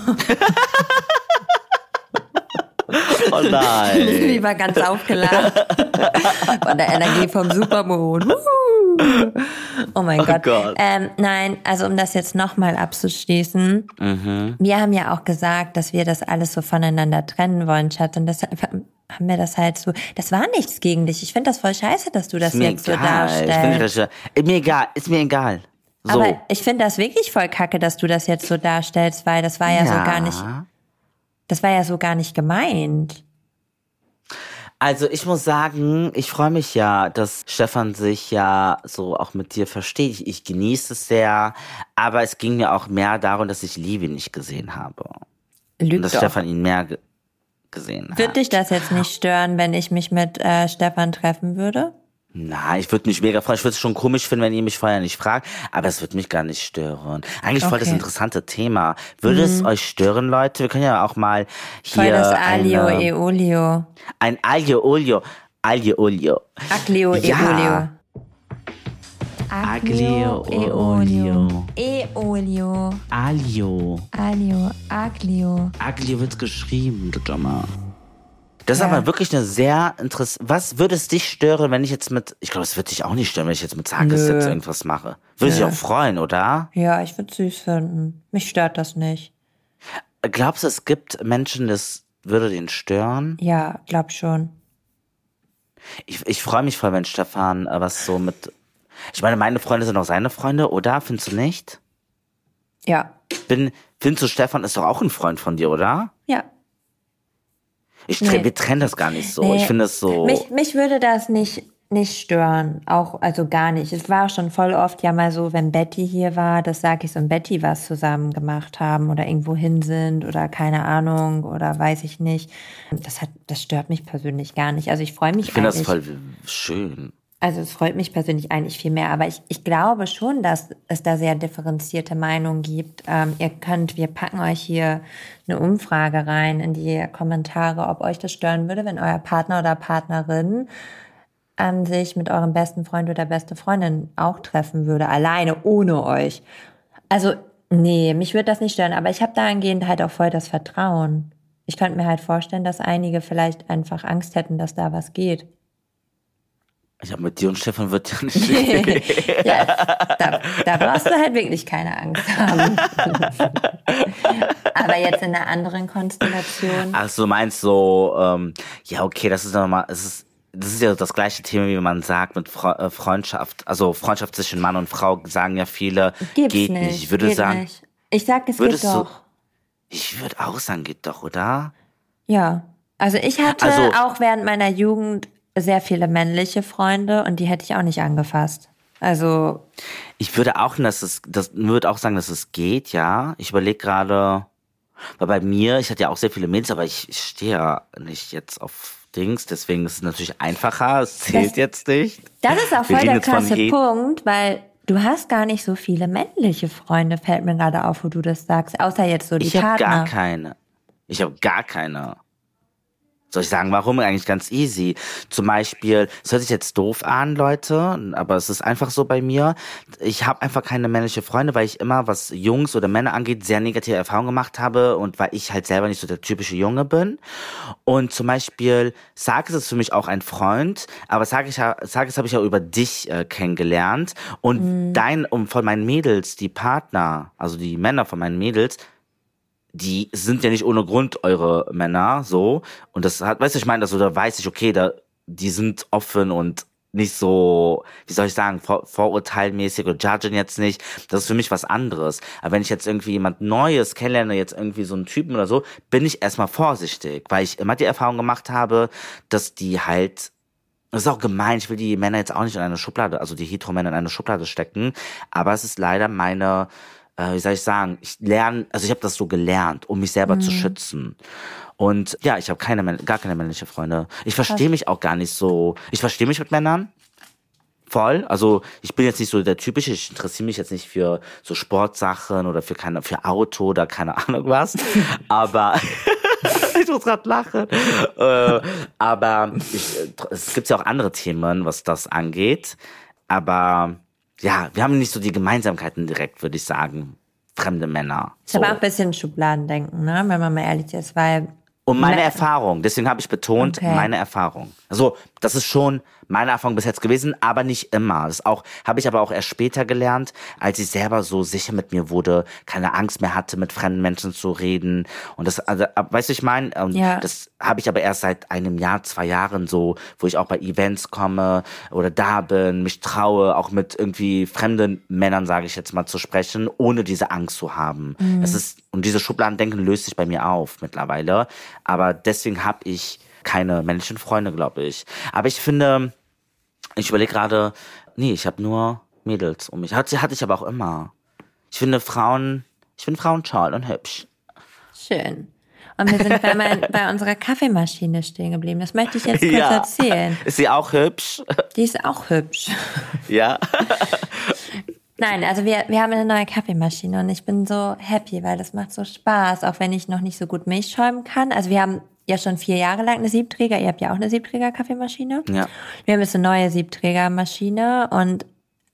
A: Oh nein.
B: Levi war ganz aufgeladen von der Energie vom Supermond. Oh mein Gott. Nein, also um das jetzt nochmal abzuschließen. Wir haben ja auch gesagt, dass wir das alles so voneinander trennen wollen, Schatz. Und deshalb haben wir das halt so, das war nichts gegen dich. Ich finde das voll scheiße, dass du das jetzt so darstellst.
A: Ist mir egal. So.
B: Aber ich finde das wirklich voll kacke, dass du das jetzt so darstellst, weil das war ja so gar nicht... Das war ja so gar nicht gemeint.
A: Also ich muss sagen, ich freue mich ja, dass Stefan sich ja so auch mit dir versteht. Ich genieße es sehr, aber es ging mir auch mehr darum, dass ich Levi nicht gesehen habe. Und dass Stefan ihn mehr gesehen hat.
B: Würde dich das jetzt nicht stören, wenn ich mich mit Stefan treffen würde?
A: Na, ich würde mich mega freuen. Ich würde es schon komisch finden, wenn ihr mich vorher nicht fragt, aber es würde mich gar nicht stören. Eigentlich voll das
B: Okay.
A: interessante Thema. Würde es euch stören, Leute? Wir können ja auch mal
B: Voll das
A: hier
B: Alio Eolio.
A: ein Aglio Olio. Aglio Olio.
B: Aglio Eolio.
A: Ja. Aglio Olio.
B: Eolio.
A: Alio.
B: Alio. Aglio.
A: Aglio wird geschrieben, du Dummer. Das ist
B: Ja.
A: aber wirklich eine sehr interessante. Was würde es dich stören, wenn ich jetzt ich glaube, es würde dich auch nicht stören, wenn ich jetzt mit Tagessätze
B: Nö.
A: irgendwas mache. Würde dich
B: Nö.
A: auch freuen, oder?
B: Ja, ich würde süß finden. Mich stört das nicht.
A: Glaubst du, es gibt Menschen, das würde den stören?
B: Ja, glaub schon.
A: Ich freue mich voll, wenn Stefan was so mit. Ich meine, meine Freunde sind auch seine Freunde, oder? Findest du nicht?
B: Ja.
A: Findest du, Stefan ist doch auch ein Freund von dir, oder?
B: Ja.
A: Wir trennen das gar nicht so.
B: Nee.
A: Ich finde es so.
B: Mich würde das nicht stören. Auch, also gar nicht. Es war schon voll oft ja mal so, wenn Betty hier war, das sag ich so, und Betty was zusammen gemacht haben oder irgendwo hin sind oder keine Ahnung oder weiß ich nicht. Das stört mich persönlich gar nicht. Also ich freue mich
A: Ich finde das
B: eigentlich.
A: voll schön.
B: Also es freut mich persönlich eigentlich viel mehr, aber ich glaube schon, dass es da sehr differenzierte Meinungen gibt. Wir packen euch hier eine Umfrage rein in die Kommentare, ob euch das stören würde, wenn euer Partner oder Partnerin sich mit eurem besten Freund oder beste Freundin auch treffen würde, alleine, ohne euch. Also nee, mich würde das nicht stören, aber ich habe dahingehend halt auch voll das Vertrauen. Ich könnte mir halt vorstellen, dass einige vielleicht einfach Angst hätten, dass da was geht.
A: Ich habe mit dir und Stefan wird ja nicht gehen.
B: Ja, da brauchst du halt wirklich keine Angst haben. Aber jetzt in einer anderen Konstellation.
A: Ach so, meinst so, ja, okay, das ist nochmal, das ist ja das gleiche Thema, wie man sagt, mit Freundschaft, also Freundschaft zwischen Mann und Frau, sagen ja viele,
B: Gibt's
A: geht
B: nicht.
A: nicht. Ich würde
B: geht
A: sagen,
B: nicht. Ich sag, es geht
A: würdest du,
B: doch.
A: ich würde auch sagen, geht doch, oder?
B: Ja. Also ich hatte
A: Also-
B: auch während meiner Jugend sehr viele männliche Freunde und die hätte ich auch nicht angefasst. Also,
A: Ich würde auch, würde auch sagen, dass es geht, ja. Ich überlege gerade, weil bei mir, ich hatte ja auch sehr viele Mädels, aber ich stehe ja nicht jetzt auf Dings, deswegen ist es natürlich einfacher, es zählt
B: Das-
A: jetzt nicht.
B: das ist auch
A: Wir
B: voll
A: reden
B: der
A: jetzt von
B: krasse Punkt, weil du hast gar nicht so viele männliche Freunde, fällt mir gerade auf, wo du das sagst. Außer jetzt so die
A: Ich habe
B: Partner.
A: gar keine. Ich habe gar keine. Soll ich sagen, warum? Eigentlich ganz easy. Zum Beispiel, es hört sich jetzt doof an, Leute, aber es ist einfach so bei mir. Ich habe einfach keine männliche Freunde, weil ich immer, was Jungs oder Männer angeht, sehr negative Erfahrungen gemacht habe und weil ich halt selber nicht so der typische Junge bin. Und zum Beispiel, Sarkis ist für mich auch ein Freund, aber Sarkis habe ich ja über dich kennengelernt. Und von meinen Mädels, die Partner, also die Männer von meinen Mädels, die sind ja nicht ohne Grund eure Männer, so. Und das weißt du, ich meine, also da weiß ich, okay, die sind offen und nicht so, wie soll ich sagen, vorurteilmäßig oder judgen jetzt nicht. Das ist für mich was anderes. Aber wenn ich jetzt irgendwie jemand Neues kennenlerne, jetzt irgendwie so einen Typen oder so, bin ich erstmal vorsichtig, weil ich immer die Erfahrung gemacht habe, dass die halt, das ist auch gemein, ich will die Männer jetzt auch nicht in eine Schublade, also die Hetero-Männer in eine Schublade stecken, aber es ist leider meine, wie soll ich sagen, ich habe das so gelernt, um mich selber zu schützen. Und ja, ich habe gar keine männliche Freunde. Ich verstehe mich auch gar nicht so. Ich verstehe mich mit Männern voll. Also ich bin jetzt nicht so der typische, ich interessiere mich jetzt nicht für so Sportsachen oder für Auto oder keine Ahnung was. Aber ich muss gerade lachen. Aber es gibt ja auch andere Themen, was das angeht. Aber ja, wir haben nicht so die Gemeinsamkeiten direkt, würde ich sagen. Fremde Männer.
B: Ist aber auch ein bisschen Schubladendenken, ne? Wenn man mal ehrlich ist, weil
A: Und meine Erfahrung, deswegen habe ich betont,
B: Okay.
A: meine Erfahrung. Also, das ist schon meine Erfahrung bis jetzt gewesen, aber nicht immer. Das habe ich aber auch erst später gelernt, als ich selber so sicher mit mir wurde, keine Angst mehr hatte, mit fremden Menschen zu reden. Und das, also, weißt du, ich meine,
B: Ja.
A: das habe ich aber erst seit einem Jahr, 2 Jahren so, wo ich auch bei Events komme oder da bin, mich traue, auch mit irgendwie fremden Männern, sage ich jetzt mal, zu sprechen, ohne diese Angst zu haben. Und diese Schubladendenken löst sich bei mir auf mittlerweile. Aber deswegen habe ich keine männlichen Freunde, glaube ich. Aber ich finde, ich überlege gerade, nee, ich habe nur Mädels um mich. Hatte ich aber auch immer. Ich finde Frauen toll und hübsch.
B: schön. Und wir sind bei unserer Kaffeemaschine stehen geblieben. Das möchte ich jetzt kurz erzählen.
A: Ist sie auch hübsch?
B: Die ist auch hübsch.
A: Ja.
B: Nein, also wir haben eine neue Kaffeemaschine und ich bin so happy, weil das macht so Spaß, auch wenn ich noch nicht so gut Milch schäumen kann. Also wir haben ja schon 4 Jahre lang eine Siebträger. Ihr habt ja auch eine Siebträger-Kaffeemaschine.
A: Ja.
B: Wir haben jetzt eine neue Siebträgermaschine und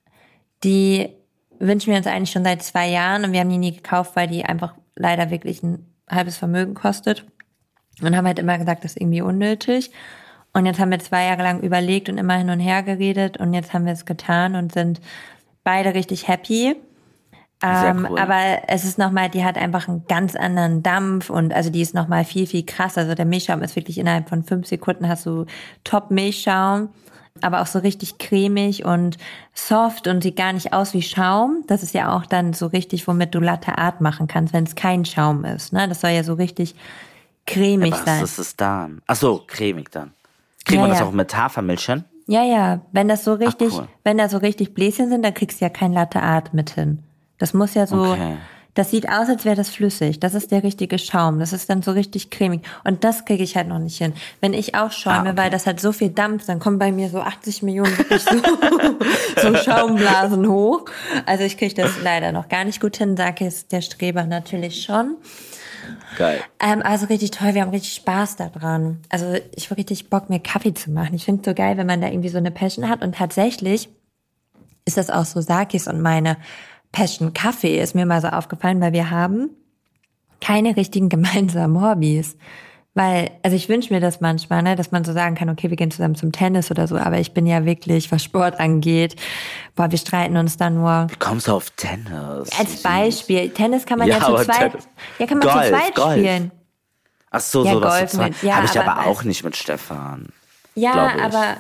B: die wünschen wir uns eigentlich schon seit 2 Jahren und wir haben die nie gekauft, weil die einfach leider wirklich ein halbes Vermögen kostet und haben halt immer gesagt, das ist irgendwie unnötig. Und jetzt haben wir 2 Jahre lang überlegt und immer hin und her geredet und jetzt haben wir es getan und sind beide richtig happy.
A: Sehr cool.
B: Aber es ist nochmal, die hat einfach einen ganz anderen Dampf und also die ist nochmal viel, viel krasser. Also der Milchschaum ist wirklich innerhalb von 5 Sekunden hast du Top-Milchschaum, aber auch so richtig cremig und soft und sieht gar nicht aus wie Schaum. Das ist ja auch dann so richtig, womit du Latte Art machen kannst, wenn es kein Schaum ist. Ne? Das soll ja so richtig cremig sein.
A: Was ist es dann? Ach so, cremig dann. Kriegen wir das auch mit Hafermilch?
B: Ja. Wenn das so richtig,
A: cool.
B: wenn da so richtig Bläschen sind, dann kriegst du ja kein Latte Art mit hin. Das muss ja so, Das sieht aus, als wäre das flüssig. Das ist der richtige Schaum. Das ist dann so richtig cremig. Und das kriege ich halt noch nicht hin. Wenn ich auch schäume, weil das hat so viel Dampf, dann kommen bei mir so 80 Millionen wirklich so Schaumblasen hoch. Also ich kriege das leider noch gar nicht gut hin. Sag es der Streber natürlich schon.
A: Geil.
B: Also richtig toll, wir haben richtig Spaß daran. Also ich habe richtig Bock, mir Kaffee zu machen. Ich finde es so geil, wenn man da irgendwie so eine Passion hat. Und tatsächlich ist das auch so Sakis und meine Passion Kaffee ist mir mal so aufgefallen, weil wir haben keine richtigen gemeinsamen Hobbys. Weil, also ich wünsche mir das manchmal, ne, dass man so sagen kann, okay, wir gehen zusammen zum Tennis oder so, aber ich bin ja wirklich, was Sport angeht, wir streiten uns da nur.
A: Wie kommst du auf Tennis?
B: Als Beispiel. Tennis kann man ja zu zweit, zu zweit spielen.
A: Ach so,
B: ja,
A: sowas
B: Golf
A: zu zweit.
B: mit. Ja,
A: habe ich aber auch nicht mit Stefan.
B: Ja, aber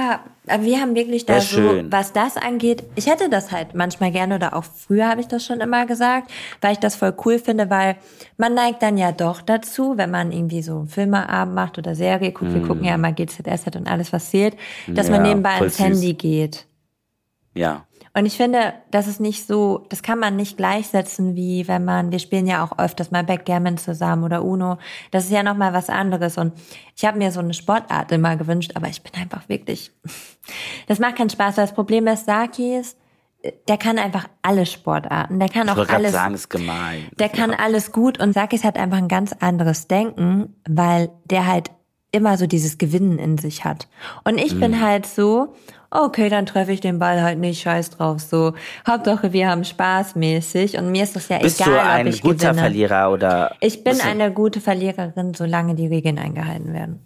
B: wir haben wirklich da so,
A: schön.
B: was das angeht, ich hätte das halt manchmal gerne oder auch früher habe ich das schon immer gesagt, weil ich das voll cool finde, weil man neigt dann ja doch dazu, wenn man irgendwie so einen Filmeabend macht oder Serie guckt, wir gucken ja immer GZSZ und alles, was zählt, dass man nebenbei ans Handy geht.
A: Ja.
B: Und ich finde, das ist nicht so, das kann man nicht gleichsetzen wie wenn wir spielen ja auch öfters mal Backgammon zusammen oder Uno. Das ist ja nochmal was anderes. Und ich habe mir so eine Sportart immer gewünscht, aber ich bin einfach wirklich, das macht keinen Spaß. Weil das Problem ist, Sakis, der kann einfach alle Sportarten. Der kann auch alles. Ich wollte
A: sagen, ist gemein.
B: Der kann alles gut und Sakis hat einfach ein ganz anderes Denken, weil der halt immer so dieses Gewinnen in sich hat. Und ich bin halt so, okay, dann treffe ich den Ball halt nicht, scheiß drauf, so. Hauptsache, wir haben Spaß mäßig und mir ist das ja
A: Bist
B: egal,
A: du ein
B: ob ich
A: guter
B: gewinne.
A: Verlierer oder?
B: Ich bin eine gute Verliererin, solange die Regeln eingehalten werden.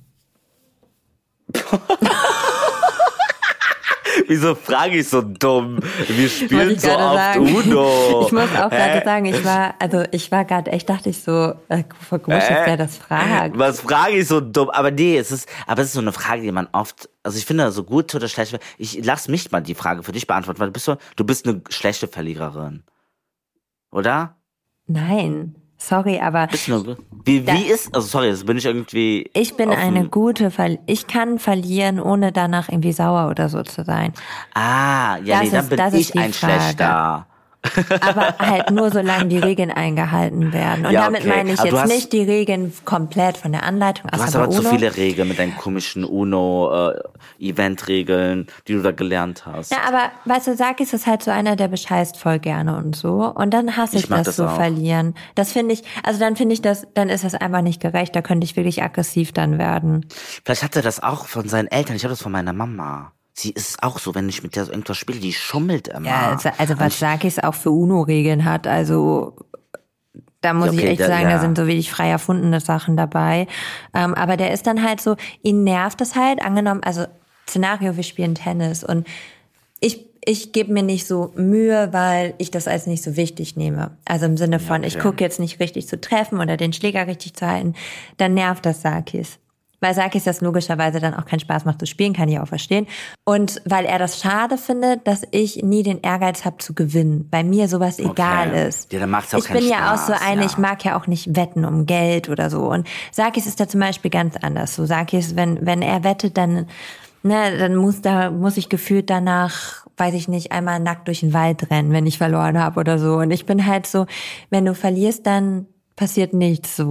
A: Wieso frage ich so dumm? Wir spielen so oft Uno.
B: Ich muss auch gerade sagen, ich war gerade echt, dachte ich so, voll komisch, dass der das fragt.
A: Was frage ich so dumm? Aber nee, es ist so eine Frage, die man oft, also ich finde, so gut oder schlecht, lass mich mal die Frage für dich beantworten, weil du bist eine schlechte Verliererin. Oder?
B: Nein. Sorry, aber
A: wie ist, also sorry, das bin ich irgendwie.
B: Ich bin eine gute ich kann verlieren, ohne danach irgendwie sauer oder so zu sein.
A: Ah, ja, dann bin ich ein schlechter.
B: Aber halt nur, solange die Regeln eingehalten werden. Und
A: ja,
B: damit meine ich jetzt nicht die Regeln komplett von der Anleitung.
A: Du hast aber zu viele Regeln mit deinen komischen Uno-Event-Regeln, die du da gelernt hast.
B: Ja, aber weißt du, Sakis ist halt so einer, der bescheißt voll gerne und so. Und dann hasse ich das so auch. Verlieren. Das finde ich, also dann finde ich das, dann ist das einfach nicht gerecht. Da könnte ich wirklich aggressiv dann werden.
A: Vielleicht hat er das auch von seinen Eltern. Ich habe das von meiner Mama. Sie ist auch so, wenn ich mit der so irgendwas spiele, die schummelt immer.
B: Ja, also was Sakis auch für UNO-Regeln hat, also da muss ich echt sagen, da sind so wenig frei erfundene Sachen dabei. Aber der ist dann halt so, ihn nervt das halt, angenommen, also Szenario, wir spielen Tennis und ich gebe mir nicht so Mühe, weil ich das als nicht so wichtig nehme. Also im Sinne von, ich gucke jetzt nicht richtig zu treffen oder den Schläger richtig zu halten, dann nervt das Sakis. Weil Sakis das logischerweise dann auch keinen Spaß macht zu spielen, kann ich auch verstehen. Und weil er das schade findet, dass ich nie den Ehrgeiz habe zu gewinnen. Bei mir sowas egal ist.
A: Ja, dann macht's auch keinen Spaß.
B: Ich bin ja auch so eine, ich mag ja auch nicht wetten um Geld oder so. Und Sakis ist da zum Beispiel ganz anders. So Sakis, wenn er wettet, dann muss ich gefühlt danach, weiß ich nicht, einmal nackt durch den Wald rennen, wenn ich verloren habe oder so. Und ich bin halt so, wenn du verlierst, dann passiert nichts so.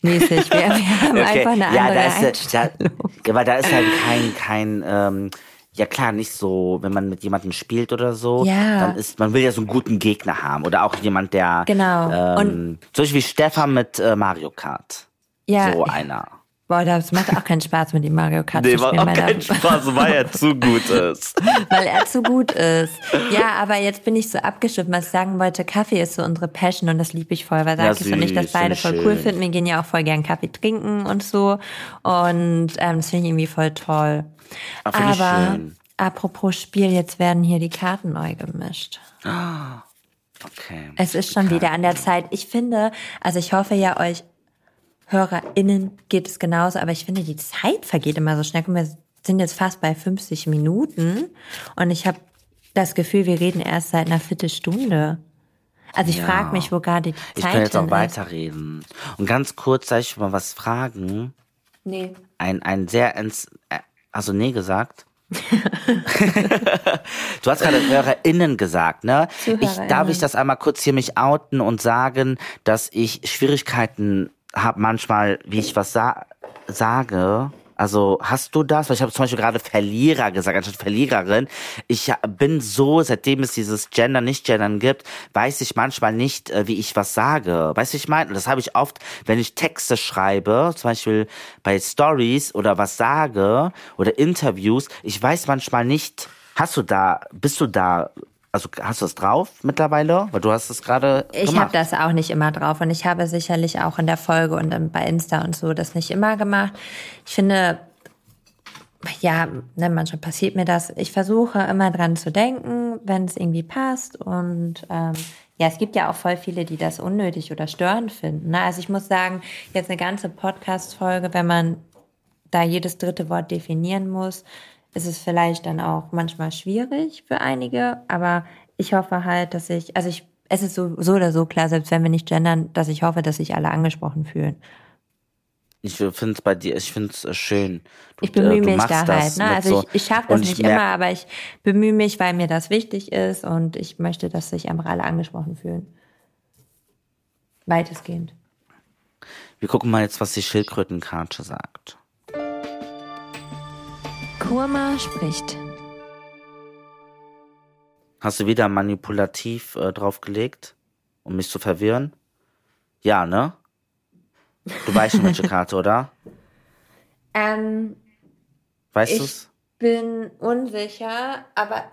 B: mäßig. Wir haben einfach eine andere Einstellung.
A: Weil da ist halt kein ja klar, nicht so, wenn man mit jemandem spielt oder so, dann man will ja so einen guten Gegner haben. Oder auch jemand, der zum Beispiel wie Stefan mit Mario Kart. Ja. So einer.
B: Boah, das macht auch keinen Spaß mit dem Mario Kart zu spielen.
A: Macht auch keinen Spaß, weil er zu gut ist.
B: Weil er zu gut ist. Ja, aber jetzt bin ich so abgeschifft, was ich sagen wollte. Kaffee ist so unsere Passion und das liebe ich voll, weil sagst du nicht, dass beide voll cool finden. Wir gehen ja auch voll gern Kaffee trinken und so. Und das finde ich irgendwie voll toll. Aber schön. Apropos Spiel, jetzt werden hier die Karten neu gemischt.
A: Okay.
B: Es ist schon wieder an der Zeit. Ich finde, also ich hoffe ja, euch HörerInnen geht es genauso, aber ich finde, die Zeit vergeht immer so schnell. Wir sind jetzt fast bei 50 Minuten und ich habe das Gefühl, wir reden erst seit einer Viertelstunde. Also ich frage mich, wo gerade die Zeit ist.
A: Ich kann jetzt auch weiterreden. Und ganz kurz, soll ich mal was fragen?
B: Nee.
A: Ein sehr, also nee gesagt? Du hast gerade HörerInnen gesagt, ne? Darf ich das einmal kurz hier mich outen und sagen, dass ich Schwierigkeiten habe manchmal, wie ich was sage. Also hast du das? Weil ich habe zum Beispiel gerade Verlierer gesagt, anstatt Verliererin. Ich bin so, seitdem es dieses Gender, Nicht-Gendern gibt, weiß ich manchmal nicht, wie ich was sage. Weißt du, ich meine? Und das habe ich oft, wenn ich Texte schreibe, zum Beispiel bei Stories oder was sage oder Interviews. Ich weiß manchmal nicht, bist du da, also hast du das drauf mittlerweile? Weil du hast es gerade gemacht.
B: Ich habe das auch nicht immer drauf und ich habe sicherlich auch in der Folge und dann bei Insta und so das nicht immer gemacht. Ich finde, ja, manchmal passiert mir das. Ich versuche immer dran zu denken, wenn es irgendwie passt und es gibt ja auch voll viele, die das unnötig oder störend finden. Ne? Also ich muss sagen, jetzt eine ganze Podcast-Folge, wenn man da jedes dritte Wort definieren muss, ist es vielleicht dann auch manchmal schwierig für einige, aber ich hoffe halt, dass es ist so oder so klar, selbst wenn wir nicht gendern, dass ich hoffe, dass sich alle angesprochen fühlen.
A: Ich finde es bei dir, ich finde es schön.
B: Ich bemühe mich da halt, ne? Also ich schaffe das nicht immer, aber ich bemühe mich, weil mir das wichtig ist und ich möchte, dass sich einfach alle angesprochen fühlen. Weitestgehend.
A: Wir gucken mal jetzt, was die Schildkrötenkarte sagt.
B: Kurma spricht.
A: Hast du wieder manipulativ draufgelegt, um mich zu verwirren? Ja, ne? Du weißt schon, welche Karte, oder? Weißt du's?
B: Ich bin unsicher, aber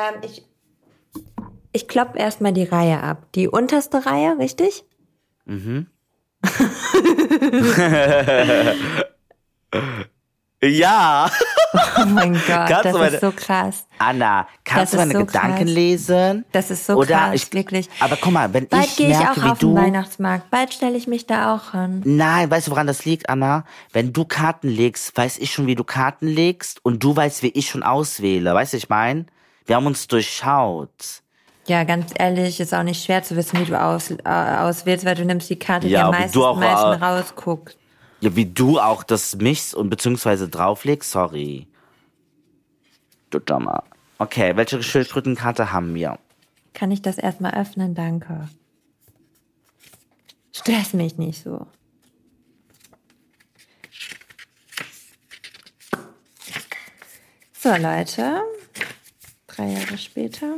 B: ich klopp erstmal die Reihe ab. Die unterste Reihe, richtig?
A: Mhm. Ja!
B: Oh mein Gott, das ist so krass.
A: Anna, kannst du meine Gedanken lesen?
B: Das ist so krass, wirklich.
A: Aber guck mal, wenn
B: bald
A: ich
B: gehe
A: merke,
B: ich auch
A: wie
B: auf den Weihnachtsmarkt. Bald stelle ich mich da auch an.
A: Nein, weißt du, woran das liegt, Anna? Wenn du Karten legst, weiß ich schon, wie du Karten legst und du weißt, wie ich schon auswähle. Weißt du, ich meine? Wir haben uns durchschaut.
B: Ja, ganz ehrlich, ist auch nicht schwer zu wissen, wie du auswählst, weil du nimmst die Karte, die am meisten rausguckt.
A: Ja, wie du auch das mischst und beziehungsweise drauflegst, sorry. Du Dummer. Okay, welche Schildkrötenkarte haben wir?
B: Kann ich das erstmal öffnen? Danke. Stress mich nicht so. So, Leute. 3 Jahre später.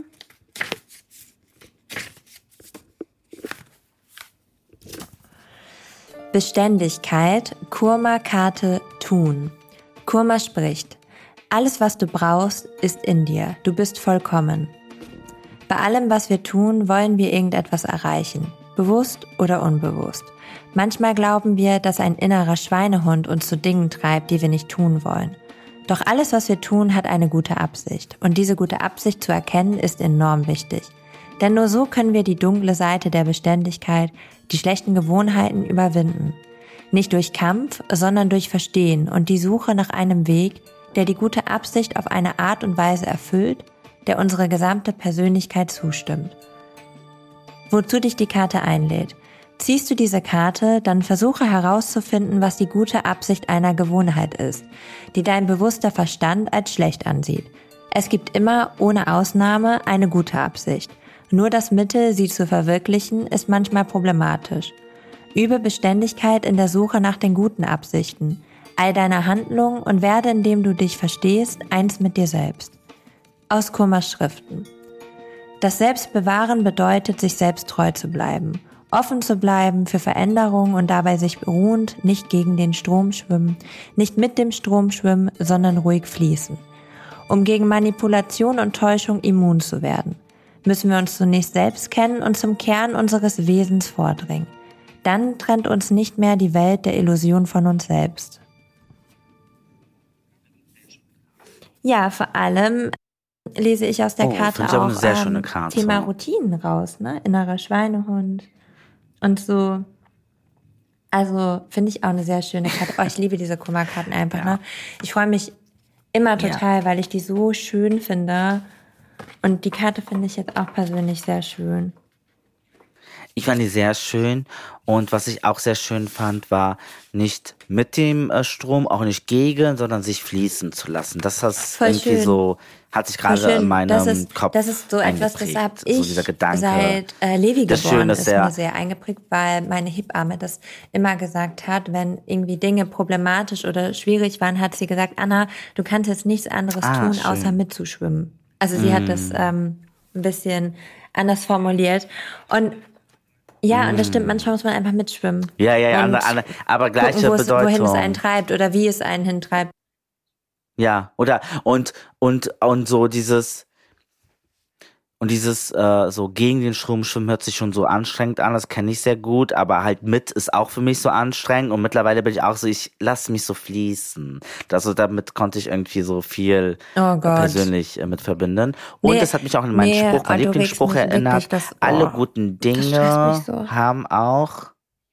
B: Beständigkeit, Kurma-Karte tun. Kurma spricht. Alles, was du brauchst, ist in dir. Du bist vollkommen. Bei allem, was wir tun, wollen wir irgendetwas erreichen. Bewusst oder unbewusst. Manchmal glauben wir, dass ein innerer Schweinehund uns zu Dingen treibt, die wir nicht tun wollen. Doch alles, was wir tun, hat eine gute Absicht. Und diese gute Absicht zu erkennen, ist enorm wichtig. Denn nur so können wir die dunkle Seite der Beständigkeit, die schlechten Gewohnheiten überwinden. Nicht durch Kampf, sondern durch Verstehen und die Suche nach einem Weg, der die gute Absicht auf eine Art und Weise erfüllt, der unsere gesamte Persönlichkeit zustimmt. Wozu dich die Karte einlädt. Ziehst du diese Karte, dann versuche herauszufinden, was die gute Absicht einer Gewohnheit ist, die dein bewusster Verstand als schlecht ansieht. Es gibt immer, ohne Ausnahme, eine gute Absicht. Nur das Mittel, sie zu verwirklichen, ist manchmal problematisch. Übe Beständigkeit in der Suche nach den guten Absichten, all deiner Handlungen und werde, indem du dich verstehst, eins mit dir selbst. Aus Kummers Schriften. Das Selbstbewahren bedeutet, sich selbst treu zu bleiben, offen zu bleiben für Veränderungen und dabei sich beruhend, nicht gegen den Strom schwimmen, nicht mit dem Strom schwimmen, sondern ruhig fließen. Um gegen Manipulation und Täuschung immun zu werden, müssen wir uns zunächst selbst kennen und zum Kern unseres Wesens vordringen. Dann trennt uns nicht mehr die Welt der Illusion von uns selbst. Ja, vor allem lese ich aus der Karte auch
A: eine sehr schöne Karte.
B: Thema Routinen raus, ne? Innerer Schweinehund und so. Also finde ich auch eine sehr schöne Karte. Oh, ich liebe diese Kummerkarten einfach.
A: Ja.
B: Ne? Ich freue mich immer total, weil ich die so schön finde. Und die Karte finde ich jetzt auch persönlich sehr schön.
A: Ich fand die sehr schön und was ich auch sehr schön fand, war nicht mit dem Strom, auch nicht gegen, sondern sich fließen zu lassen. Das ist
B: Voll
A: irgendwie
B: schön.
A: So, hat sich gerade in meinem Kopf
B: Das ist so etwas, das
A: eingeprägt.
B: habe ich
A: so dieser Gedanke.
B: seit Levi
A: Das
B: geboren
A: Schöne
B: ist mir sehr eingeprägt, weil meine Hebamme das immer gesagt hat, wenn irgendwie Dinge problematisch oder schwierig waren, hat sie gesagt, Anna, du kannst jetzt nichts anderes tun,
A: schön.
B: außer mitzuschwimmen. Also sie hat das ein bisschen anders formuliert und ja, und das stimmt, manchmal muss man einfach mitschwimmen.
A: Ja,
B: und
A: aber gleiche
B: gucken,
A: Bedeutung.
B: wohin es einen treibt oder wie es einen hintreibt.
A: Ja, oder und so dieses so gegen den Strom schwimmen hört sich schon so anstrengend an, das kenne ich sehr gut, aber halt mit ist auch für mich so anstrengend und mittlerweile bin ich auch so, ich lasse mich so fließen. Also damit konnte ich irgendwie so viel persönlich mit verbinden. Und das hat mich auch an meinen Spruch, meinen Lieblingsspruch erinnert. Alle guten Dinge haben auch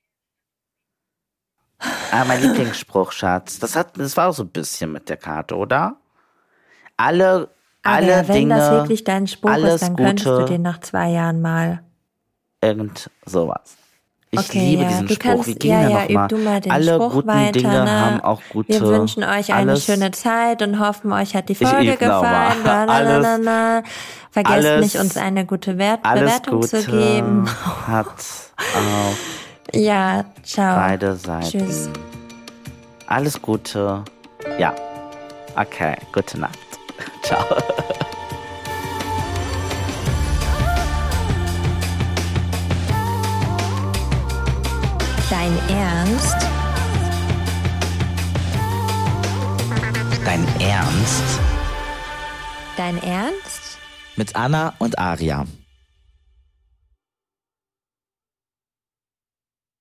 A: mein Lieblingsspruch, Schatz. Das war auch so ein bisschen mit der Karte, oder? Alle
B: wenn
A: Dinge,
B: das wirklich dein Spruch ist, dann könntest du den nach 2 Jahren mal.
A: Irgend sowas. Ich
B: Okay,
A: liebe diesen Spruch. Wie ging der nochmal?
B: Üb du mal den
A: Alle
B: Spruch
A: guten
B: weiter,
A: Dinge
B: ne?
A: haben auch gute.
B: Wir wünschen euch eine schöne Zeit und hoffen, euch hat die Folge gefallen. Vergesst nicht, uns eine gute Bewertung zu geben.
A: Hat auch
B: ja, ciao.
A: beide Seiten.
B: Tschüss.
A: Alles Gute. Ja. Okay, gute Nacht. Ciao.
B: Dein Ernst?
A: Dein Ernst?
B: Dein Ernst?
A: Mit Anna und Aria.